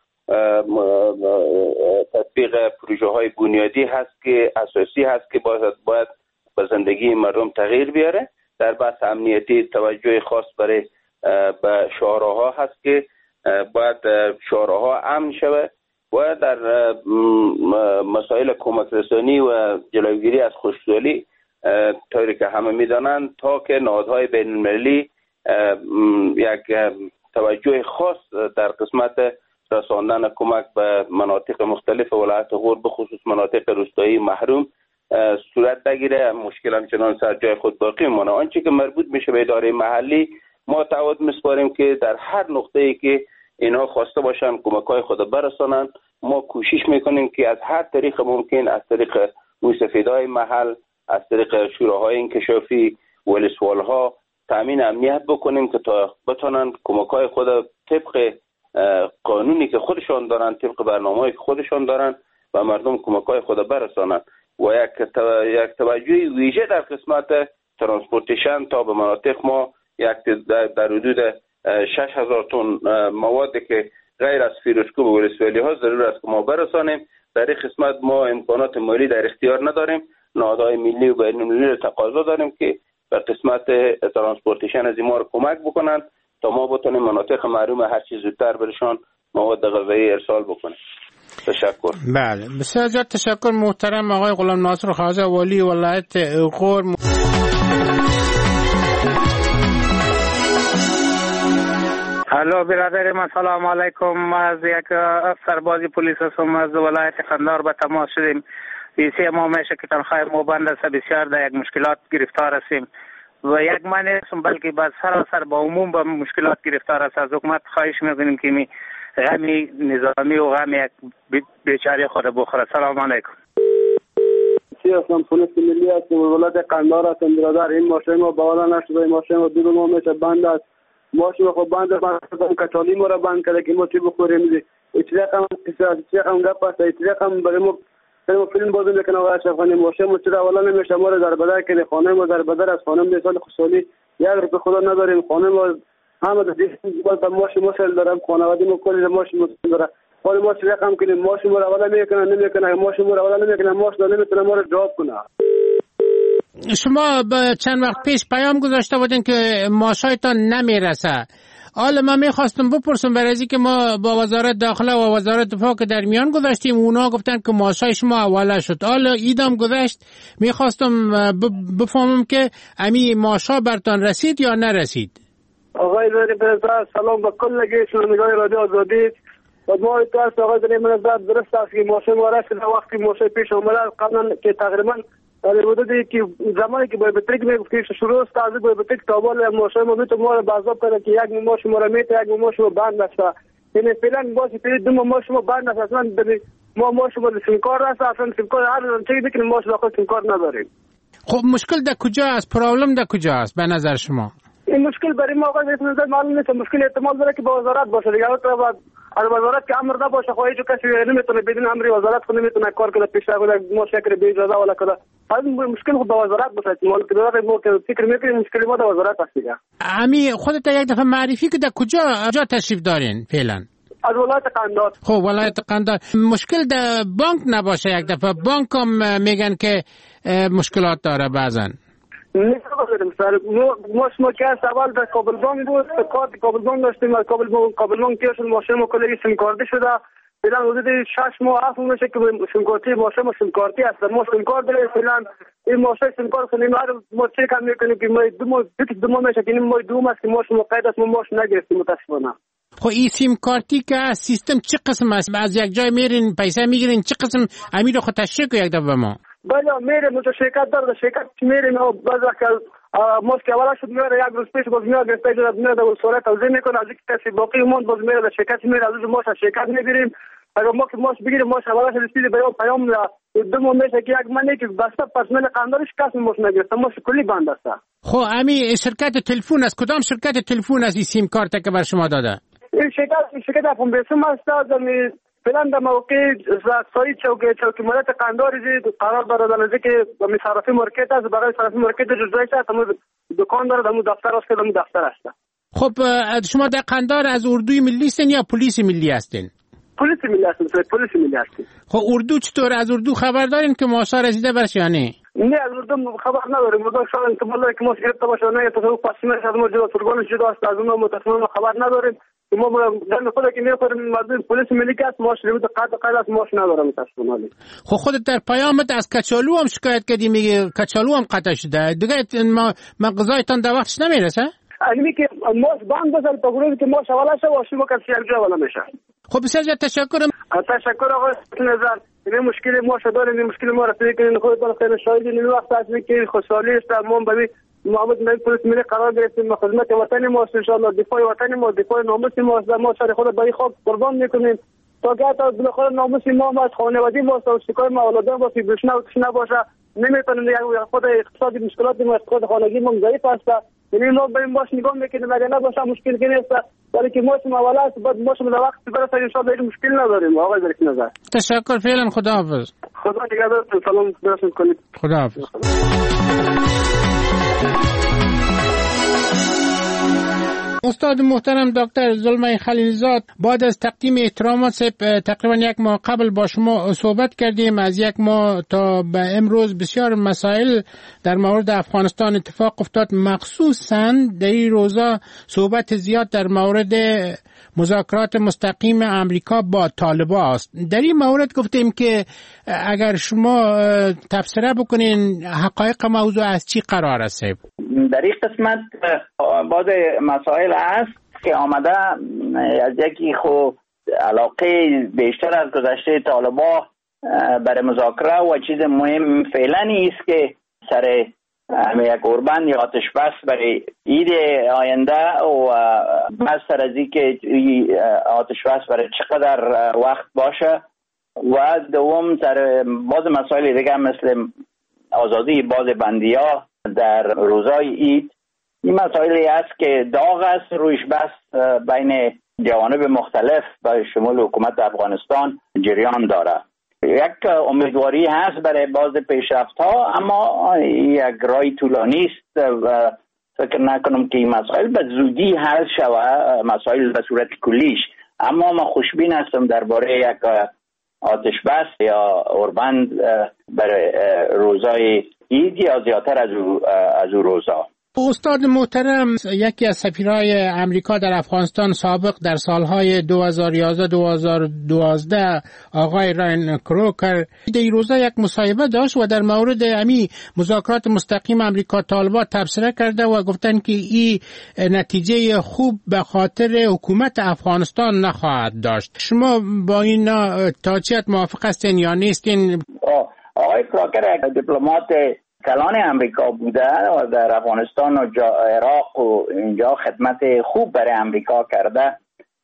تطبیق پروژه های بنیادی هست که اساسی هست که باید به زندگی مردم تغییر بیاره. در بحث امنیتی توجه خاص برای به شهرها هست که باید شهرها امن شود و در مسائل کمک رسانی و جلوگیری از خشکسالی طوری که همه میدانند تا که نهادهای بین المللی یک توجه خاص در قسمت رساندن کمک به مناطق مختلف ولایت غور به خصوص مناطق روستایی محروم صورت بگیره، مشکل همچنان سر جای خود باقی مانه. آنچه که مربوط میشه به اداره محلی ما تعهد میسپاریم که در هر نقطه‌ای که اینها خواسته باشن کمک‌های خود برسانند. ما کوشش میکنیم که از هر طریق ممکن، از طریق موسفیدهای محل، از طریق شوراهای انکشافی ولسوالها تامین امنیت بکنیم که تا بتونن کمک‌های خود طبق قانونی که خودشان دارن، طبق برنامه‌ای که خودشان دارن و مردم کمک‌های خود برسانند و یک توجه ویژه در قسمت ترانسپورتیشن تا به مناطق ما در حدود 6000 تن موادی که غیر از فیروزکوه و ولسوالی ها ضرور است که ما برسانیم. در این قسمت ما امکانات مالی در اختیار نداریم. نهادهای ملی و بین‌المللی را تقاضا داریم که در قسمت ترانسپورتیشن از ما را کمک بکنند تا ما بتونیم مناطق محروم هر چیز زودتر برشان مواد غذایی ارسال بکنیم. تشکر. بله بسیار زیاد تشکر محترم آقای غلام ناصر خواجه والی ولایت غور. الو برادر من، سلام علیکم. ما از یک سرباز پلیس هستم از ولایت قندهار به تماس شدیم. 3 ماه میشه که تنخواه ما بند است، بسیار در یک مشکلات گرفتار هستیم و یک من نیستم بلکه با سراسر با عموم با مشکلات گرفتار است. از حکومت خواهش میکنیم که غمی نظامی و غمی یک بیچاره خود بخوره. سلام علیکم. هستم پلیس ملی هستم ولایت قندهار هستم برادر. این ماشین ما بالا نشده، این ماشین ما 2 ماه میشه بند است. ماشین خود بند است، کچالی ما را بند کرده که ما چی بخوریم. هیچ رقم گپ است، هیچ رقم برای ما فیلم بازی میکنه آقای اشرف خانی. ماشین ما چرا اولا نمیشه ما را در بدر کنه. خانه ما در بدر از خانم به سال خوشحالی 1 روپیه خدا نداریم. خانه ما همه در ماشین مسئله دارم، خانواده ما کلی ماشین مسئله داره. حالا ما چه رقم کنیم؟ ماشین ما را اولا نمیکنه ماشین ما را اولا نمیکنه، ماشین نمیتونه ما را جواب کنه. شما چند وقت پیش پیام گذاشته بودین که ماشایتان نمیرسه. حالا من میخواستم بپرسم برای از که ما با وزارت داخله و وزارت دفاع که در میان گذاشتیم اونا گفتن که ماشای شما اوله شد. حالا ایدم گذشت، میخواستم بفهمم که امی ماشا برتان رسید یا نرسید. آقای برادر سلام به کل شنوندگان رادیو آزادی. و ما اتفاق آقای در من درست است که ماشین ما رسید وقتی ماشین پیش اومد قبلا که تقریبا در حدودی که زمانی که باید بتریک میگفت شروع است از باید بتریک تابال ماشین ما میتونه ما را بازاب کنه که یک ماشین ما را میته یک ماشین ما بند است. یعنی فعلا باشه پیش 2 ماشین ما بند است. اصلا ما ماشین ما سیمکار است، اصلا سیمکار هر چیزی میکنه ماشین خود سیمکار نداریم. خب مشکل در کجا است؟ پرابلم در کجا است به نظر شما؟ این مشکل برای ما آقای رئیس معلوم نیست. مشکل احتمال داره که با وزارت باشه دیگه. از وزارت که امر نباشه خواهی جو کسی نمیتونه بدون امر وزارت خود نمیتونه کار کنه پیش رفت ما شکر به اجازه ولا کنه. از مشکل خود با وزارت باشه. احتمال که داره ما که فکر میکنیم مشکل ما در وزارت است دیگه. امی خودت یک دفعه معرفی که در کجا تشریف دارین فعلا؟ از ولایت قندهار. خب ولایت قندهار. مشکل در بانک نباشه یک دفعه؟ بانک هم میگن که مشکلات داره بعضن. نمی‌دونم سر ما که اول در کابل بانک بود، کارت کابل بانک داشتیم، از کابل بانک که ماشین ما کلی سیم کارتی شده. فعلا حدود 6 ماه 7 ماه میشه که سیم کارتی ماشین ما سیم کارتی است. ما سیم کارت داریم فعلا این ماشین سیم کارت کنیم. ما چه کار میکنیم که ما 2 ماه میشه که ما 2 ماه که ماشین قید است، ما ماشین نگرفتیم متاسفانه. خب این سیم کارتی که سیستم چه قسم است؟ از یک جای میرین پیسه میگیرین چه قسم امیر خود تشریح یک دفعه ما؟ بله میریم تو شرکت داره، شرکت میریم و بعد وقت ماست که اولا شد میره یک روز پیش باز میاد گرفته جد میاد در صورت توضیح میکنه از کسی باقی موند باز میره در شرکت میره از اون ماست شرکت میگیریم. اگر ما که ماست بگیریم ماست اولا شد رسید پیام 2 ماه میشه که یک منی که بسته پسمن قندارش کس ماست نگرفته ماست کلی بند است. خب امی شرکت تلفن است کدام شرکت تلفن است این سیم کارت که بر شما داده؟ این شرکت افون بیسم است از فعلا در موقع سایی چوکی ملت قندهار قرار داره در نزدیک صرافی مارکت است. برای صرافی مارکت جزویش است، همون دکان داره، همون دفتر است که همون دفتر است. خب شما در قندهار از اردوی ملی هستین یا پلیس ملی هستین؟ پلیس ملی هستیم. پلیس ملی هستیم. خب اردو چطور؟ از اردو خبر دارین که ماشا رسیده برش یا نه؟ نه از اردو خبر نداریم. اردو شاید احتمال داره که ما گرفته باشه نه تو پاسمش از ما جدا فرگانش جدا است. از اون متأسفانه خبر نداریم. ما در خود که میخوریم مردم پلیس ملی که است ماش رو قد است ماش ندارم متاسفانه. خب خودت در پیامت از کچالو هم شکایت کردی، میگه کچالو هم قطع شده دیگه. ما غذایتان در وقتش نمیرسه؟ اگه که ماش بند بزن تا گروهی که ماش اولا شه واشی وقت یک جا ولا میشه. خب بسیار تشکر. تشکر آقای نظر. این مشکل ما شده این مشکل ما رسیده که خودتون خیلی شاهدین. این وقت است که خوشحالی است ما به محمد نبی پلیس ملی قرار گرفتیم. خدمت وطن ما است ان شاء الله. دفاع وطن ما، دفاع ناموس ما است. ما سر خود برای خود قربان میکنیم تا که تا بالاخره ناموس ما از خانواده ما است و شکای ما اولادان باشه بشنه و تشنه باشه. نمیتونیم خود اقتصادی مشکلات ما اقتصاد خانگی ما ضعیف است. یعنی ما به این باش نگاه میکنیم اگر نباشه مشکل که نیست، ولی که موسم اول است بعد موسم در وقت برسه ان شاء الله مشکل نداریم. آقای ظریف نظر تشکر. فعلا خداحافظ. خدا نگهدارتون. سلام برسون کنید. خداحافظ. استاد محترم دکتر ظلمه خلیلزاد، بعد از تقدیم احترامات تقریبا یک ماه قبل با شما صحبت کردیم. از یک ماه تا به امروز بسیار مسائل در مورد افغانستان اتفاق افتاد، مخصوصا در این روزا صحبت زیاد در مورد مذاکرات مستقیم امریکا با طالبان است. در این مورد گفتیم که اگر شما تفسیر بکنین حقایق موضوع از چی قرار است؟ در این قسمت بعض مسائل هست که آمده از یکی خو علاقه بیشتر از گذشته طالبان برای مذاکره و چیز مهم فعلا است که سر یک قربان یا آتش بس برای عید آینده و بس سر از این که آتش بس برای چقدر وقت باشه و دوم سر بعض مسائل دیگه مثل آزادی بعض بندیا در روزای عید. این مسائلی است که داغ است رویش بس بین جوانب مختلف به شمول حکومت افغانستان جریان داره. یک امیدواری هست برای باز پیشرفت ها، اما یک راه طولانی است و فکر نکنم که این مسائل به زودی حل شود، مسائل به صورت کلیش. اما من خوشبین هستم درباره یک آتش بس یا اوربند برای روزای عید یا زیادتر از او روزا. استاد محترم، یکی از سفیرهای امریکا در افغانستان سابق در سالهای 2011-2012 آقای راین کروکر در روزا یک مصاحبه داشت و در مورد امی مذاکرات مستقیم امریکا طالبان تبصره کرده و گفتن که این نتیجه خوب به خاطر حکومت افغانستان نخواهد داشت. شما با این تاچیت موافق هستین یا نیستین؟ آقای کروکر یک دیپلمات کلان امریکا بوده و در افغانستان و عراق و اینجا خدمت خوب برای امریکا کرده.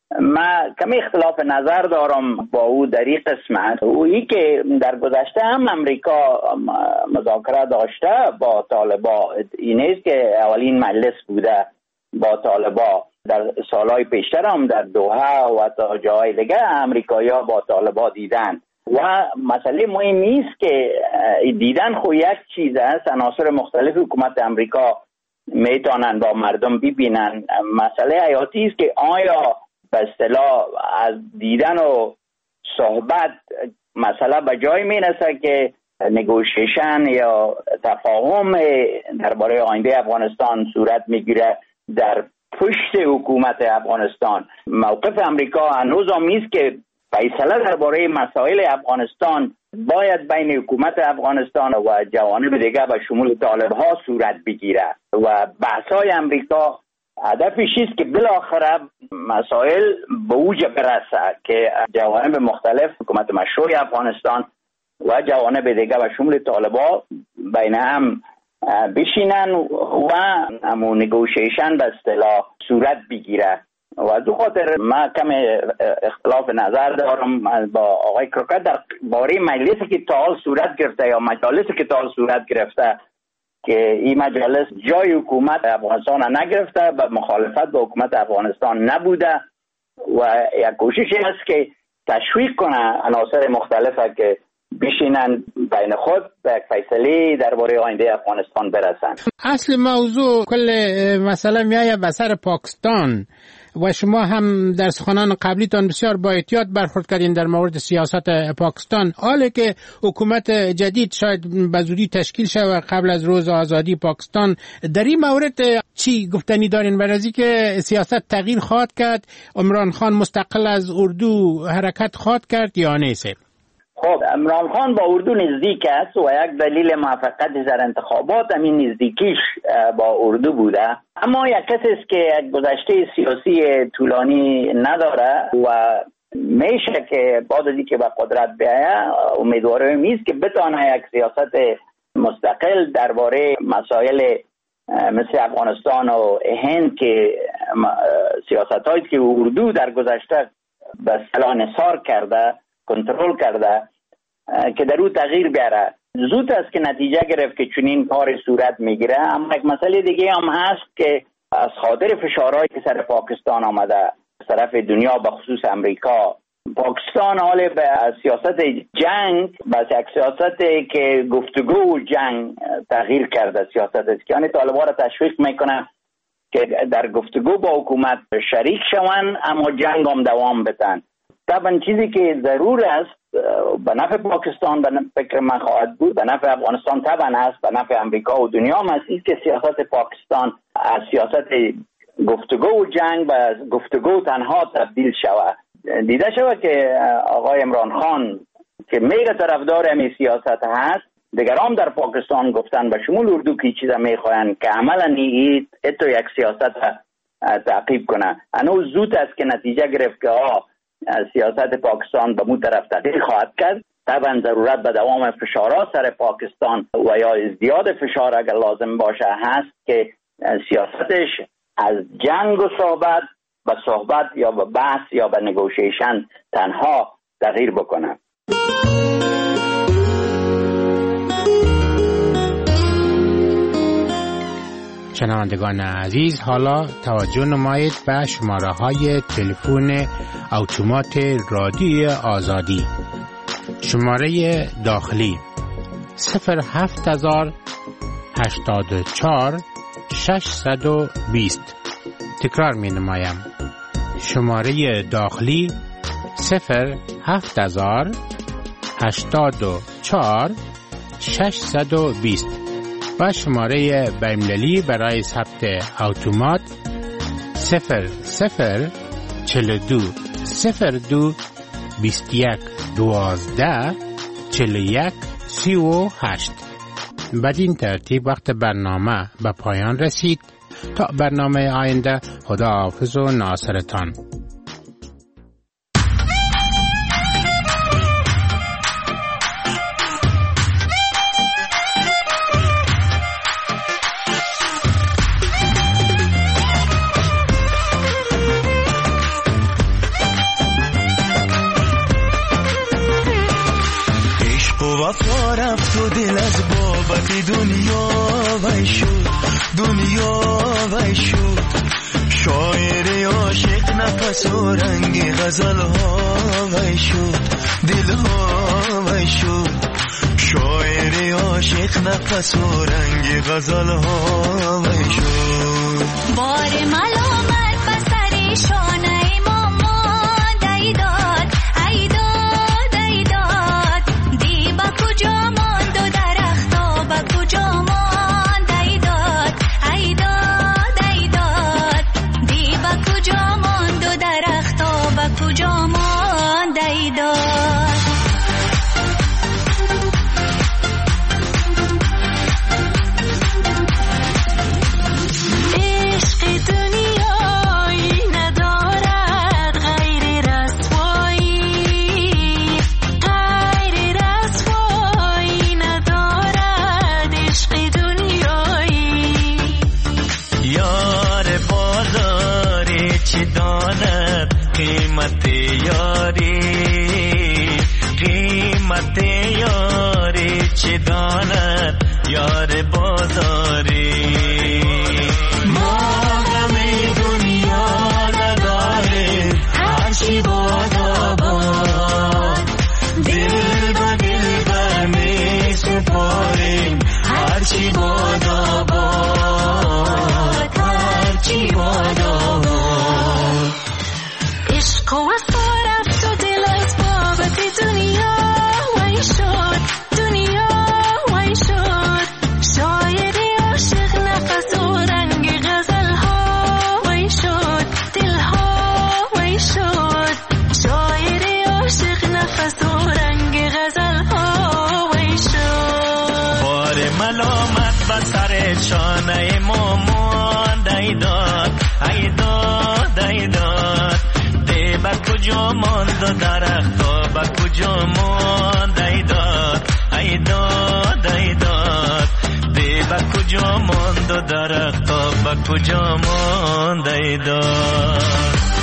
من کمی اختلاف نظر دارم با او در این قسمت. اویی که در گذشته هم امریکا مذاکره داشته با طالبان، این نیست که اولین مجلس بوده با طالبان. در سالهای پیشتر هم در دوحه و تا جای دیگه امریکایی‌ها با طالبان دیدن و مسئله مهمی است که دیدن خو یک چیز است. عناصر مختلف حکومت امریکا میتونن با مردم ببینن. مسئله حیاتی است که آیا به اصطلاح از دیدن و صحبت مسئله به جای میرسه که نگوشیشن یا تفاهم درباره آینده افغانستان صورت میگیره در پشت حکومت افغانستان. موقف امریکا هنوز هم است که فیصله درباره مسائل افغانستان باید بین حکومت افغانستان و جوانب دیگه به شمول طالب‌ها صورت بگیره و بحث‌های امریکا هدفش است که بالاخره مسائل به اوج برسه که جوانب مختلف حکومت مشروع افغانستان و جوانب دیگه به شمول طالب‌ها بین هم بشینن و همون نگوشیشن به اصطلاح صورت بگیره. و دو خاطر من کم اختلاف نظر دارم با آقای کروکر در باره مجلسی که تا حال صورت گرفته یا مجالسی که تا حال صورت گرفته که این مجالس جای حکومت افغانستان نگرفته و مخالفت با حکومت افغانستان نبوده و یک کوششی هست که تشویق کنه عناصر مختلفه که بشینن بین خود به یک فیصله درباره آینده افغانستان برسن. اصل موضوع کل مسئله میایه به سر پاکستان و شما هم در سخنان قبلیتان بسیار با احتیاط برخورد کردین در مورد سیاست پاکستان. حالا که حکومت جدید شاید به زودی تشکیل شود قبل از روز آزادی پاکستان، در این مورد چی گفتنی دارین؟ برای که سیاست تغییر خواهد کرد، عمران خان مستقل از اردو حرکت خواهد کرد یا نیست؟ خب عمران خان با اردو نزدیک است و یک دلیل موفقیت در انتخابات همین نزدیکیش با اردو بوده، اما یک کسی است که گذشته سیاسی طولانی نداره و میشه که بعد از اینکه به قدرت بیاید امیدوارم است که بتونه یک سیاست مستقل درباره مسائل مثل افغانستان و هند که سیاست‌هایی که اردو در گذشته به اصطلاح انحصار کرده، کنترل کرده، که در او تغییر بیاره. زود است که نتیجه گرفت که چنین کار صورت میگیره. اما یک مسئله دیگه هم هست که از خاطر فشارهایی که سر پاکستان آمده از طرف دنیا به خصوص امریکا، پاکستان حال به سیاست جنگ به یک سیاست که گفتگو و جنگ تغییر کرده. سیاست است که یعنی طالبان را تشویق میکنه که در گفتگو با حکومت شریک شوند اما جنگ هم دوام بدن. طبعا چیزی که ضرور است به نفع پاکستان به فکر من خواهد بود، به نفع افغانستان طبعا است، به نفع امریکا و دنیا هم است که سیاست پاکستان از سیاست گفتگو و جنگ به گفتگو تنها تبدیل شود. دیده شود که آقای عمران خان که میگه طرفدار همین سیاست هست، دیگران در پاکستان گفتن به شمول اردو که چیزا میخواین که عملا ایتو یک سیاست تعقیب کنه. هنوز زود است که نتیجه گرفت که سیاست پاکستان به مو طرف تغییر خواهد کرد. طبعا ضرورت به دوام فشارها سر پاکستان و یا ازدیاد فشار اگر لازم باشه هست که سیاستش از جنگ و صحبت به صحبت یا به بحث یا به نگوشیشن تنها تغییر بکنه. شنوندگان عزیز، حالا توجه نمایید به شماره های تلفن اتومات رادیوی آزادی. شماره داخلی 07084 620. تکرار می نمایم. شماره داخلی 07084 620 و شماره بین‌المللی برای ثبت اتومات 0042 02 21 12 41 38. بدین ترتیب وقت برنامه به پایان رسید. تا برنامه آینده، خداحافظ و ناصرتان. وفا رفت و دل از بابت دنیا وای شد، دنیا وای شد. شاعر عاشق نفس و رنگ غزل ها وای شد، دل ها وای شد. شاعر عاشق نفس و رنگ غزل ها وای شد. بار ملامت بسری شانه مامان دیداد، ایداد ایداد. دی با کجا ماند و درختا با کجا ماند ایداد، ایداد ایداد. دی با کجا ماند و درختا با کجا ماند ایداد. قیمت یاری، قیمت یاری چه داند یار بازاری. ما غم دنیا نداریم هرچی باد آباد، دل با دل برمی سپاریم هرچی باد آباد، هرچی باد آباد. عشق و وفا رفت و دل از بابت دنیا وای شد، دنیا وای شد. شاعر عاشق نفس و رنگ غزل ها وای شد، دل ها وای شد. شاعر عاشق نفس و رنگ غزل ها وای شد. بار ملامت بر سر شانه مامان دیداد، ایداد ایداد. با کجا ماند و درختا با کجا ماند ایداد، ایداد ایداد. دی با کجا ماند و درختا با کجا ماند ایداد.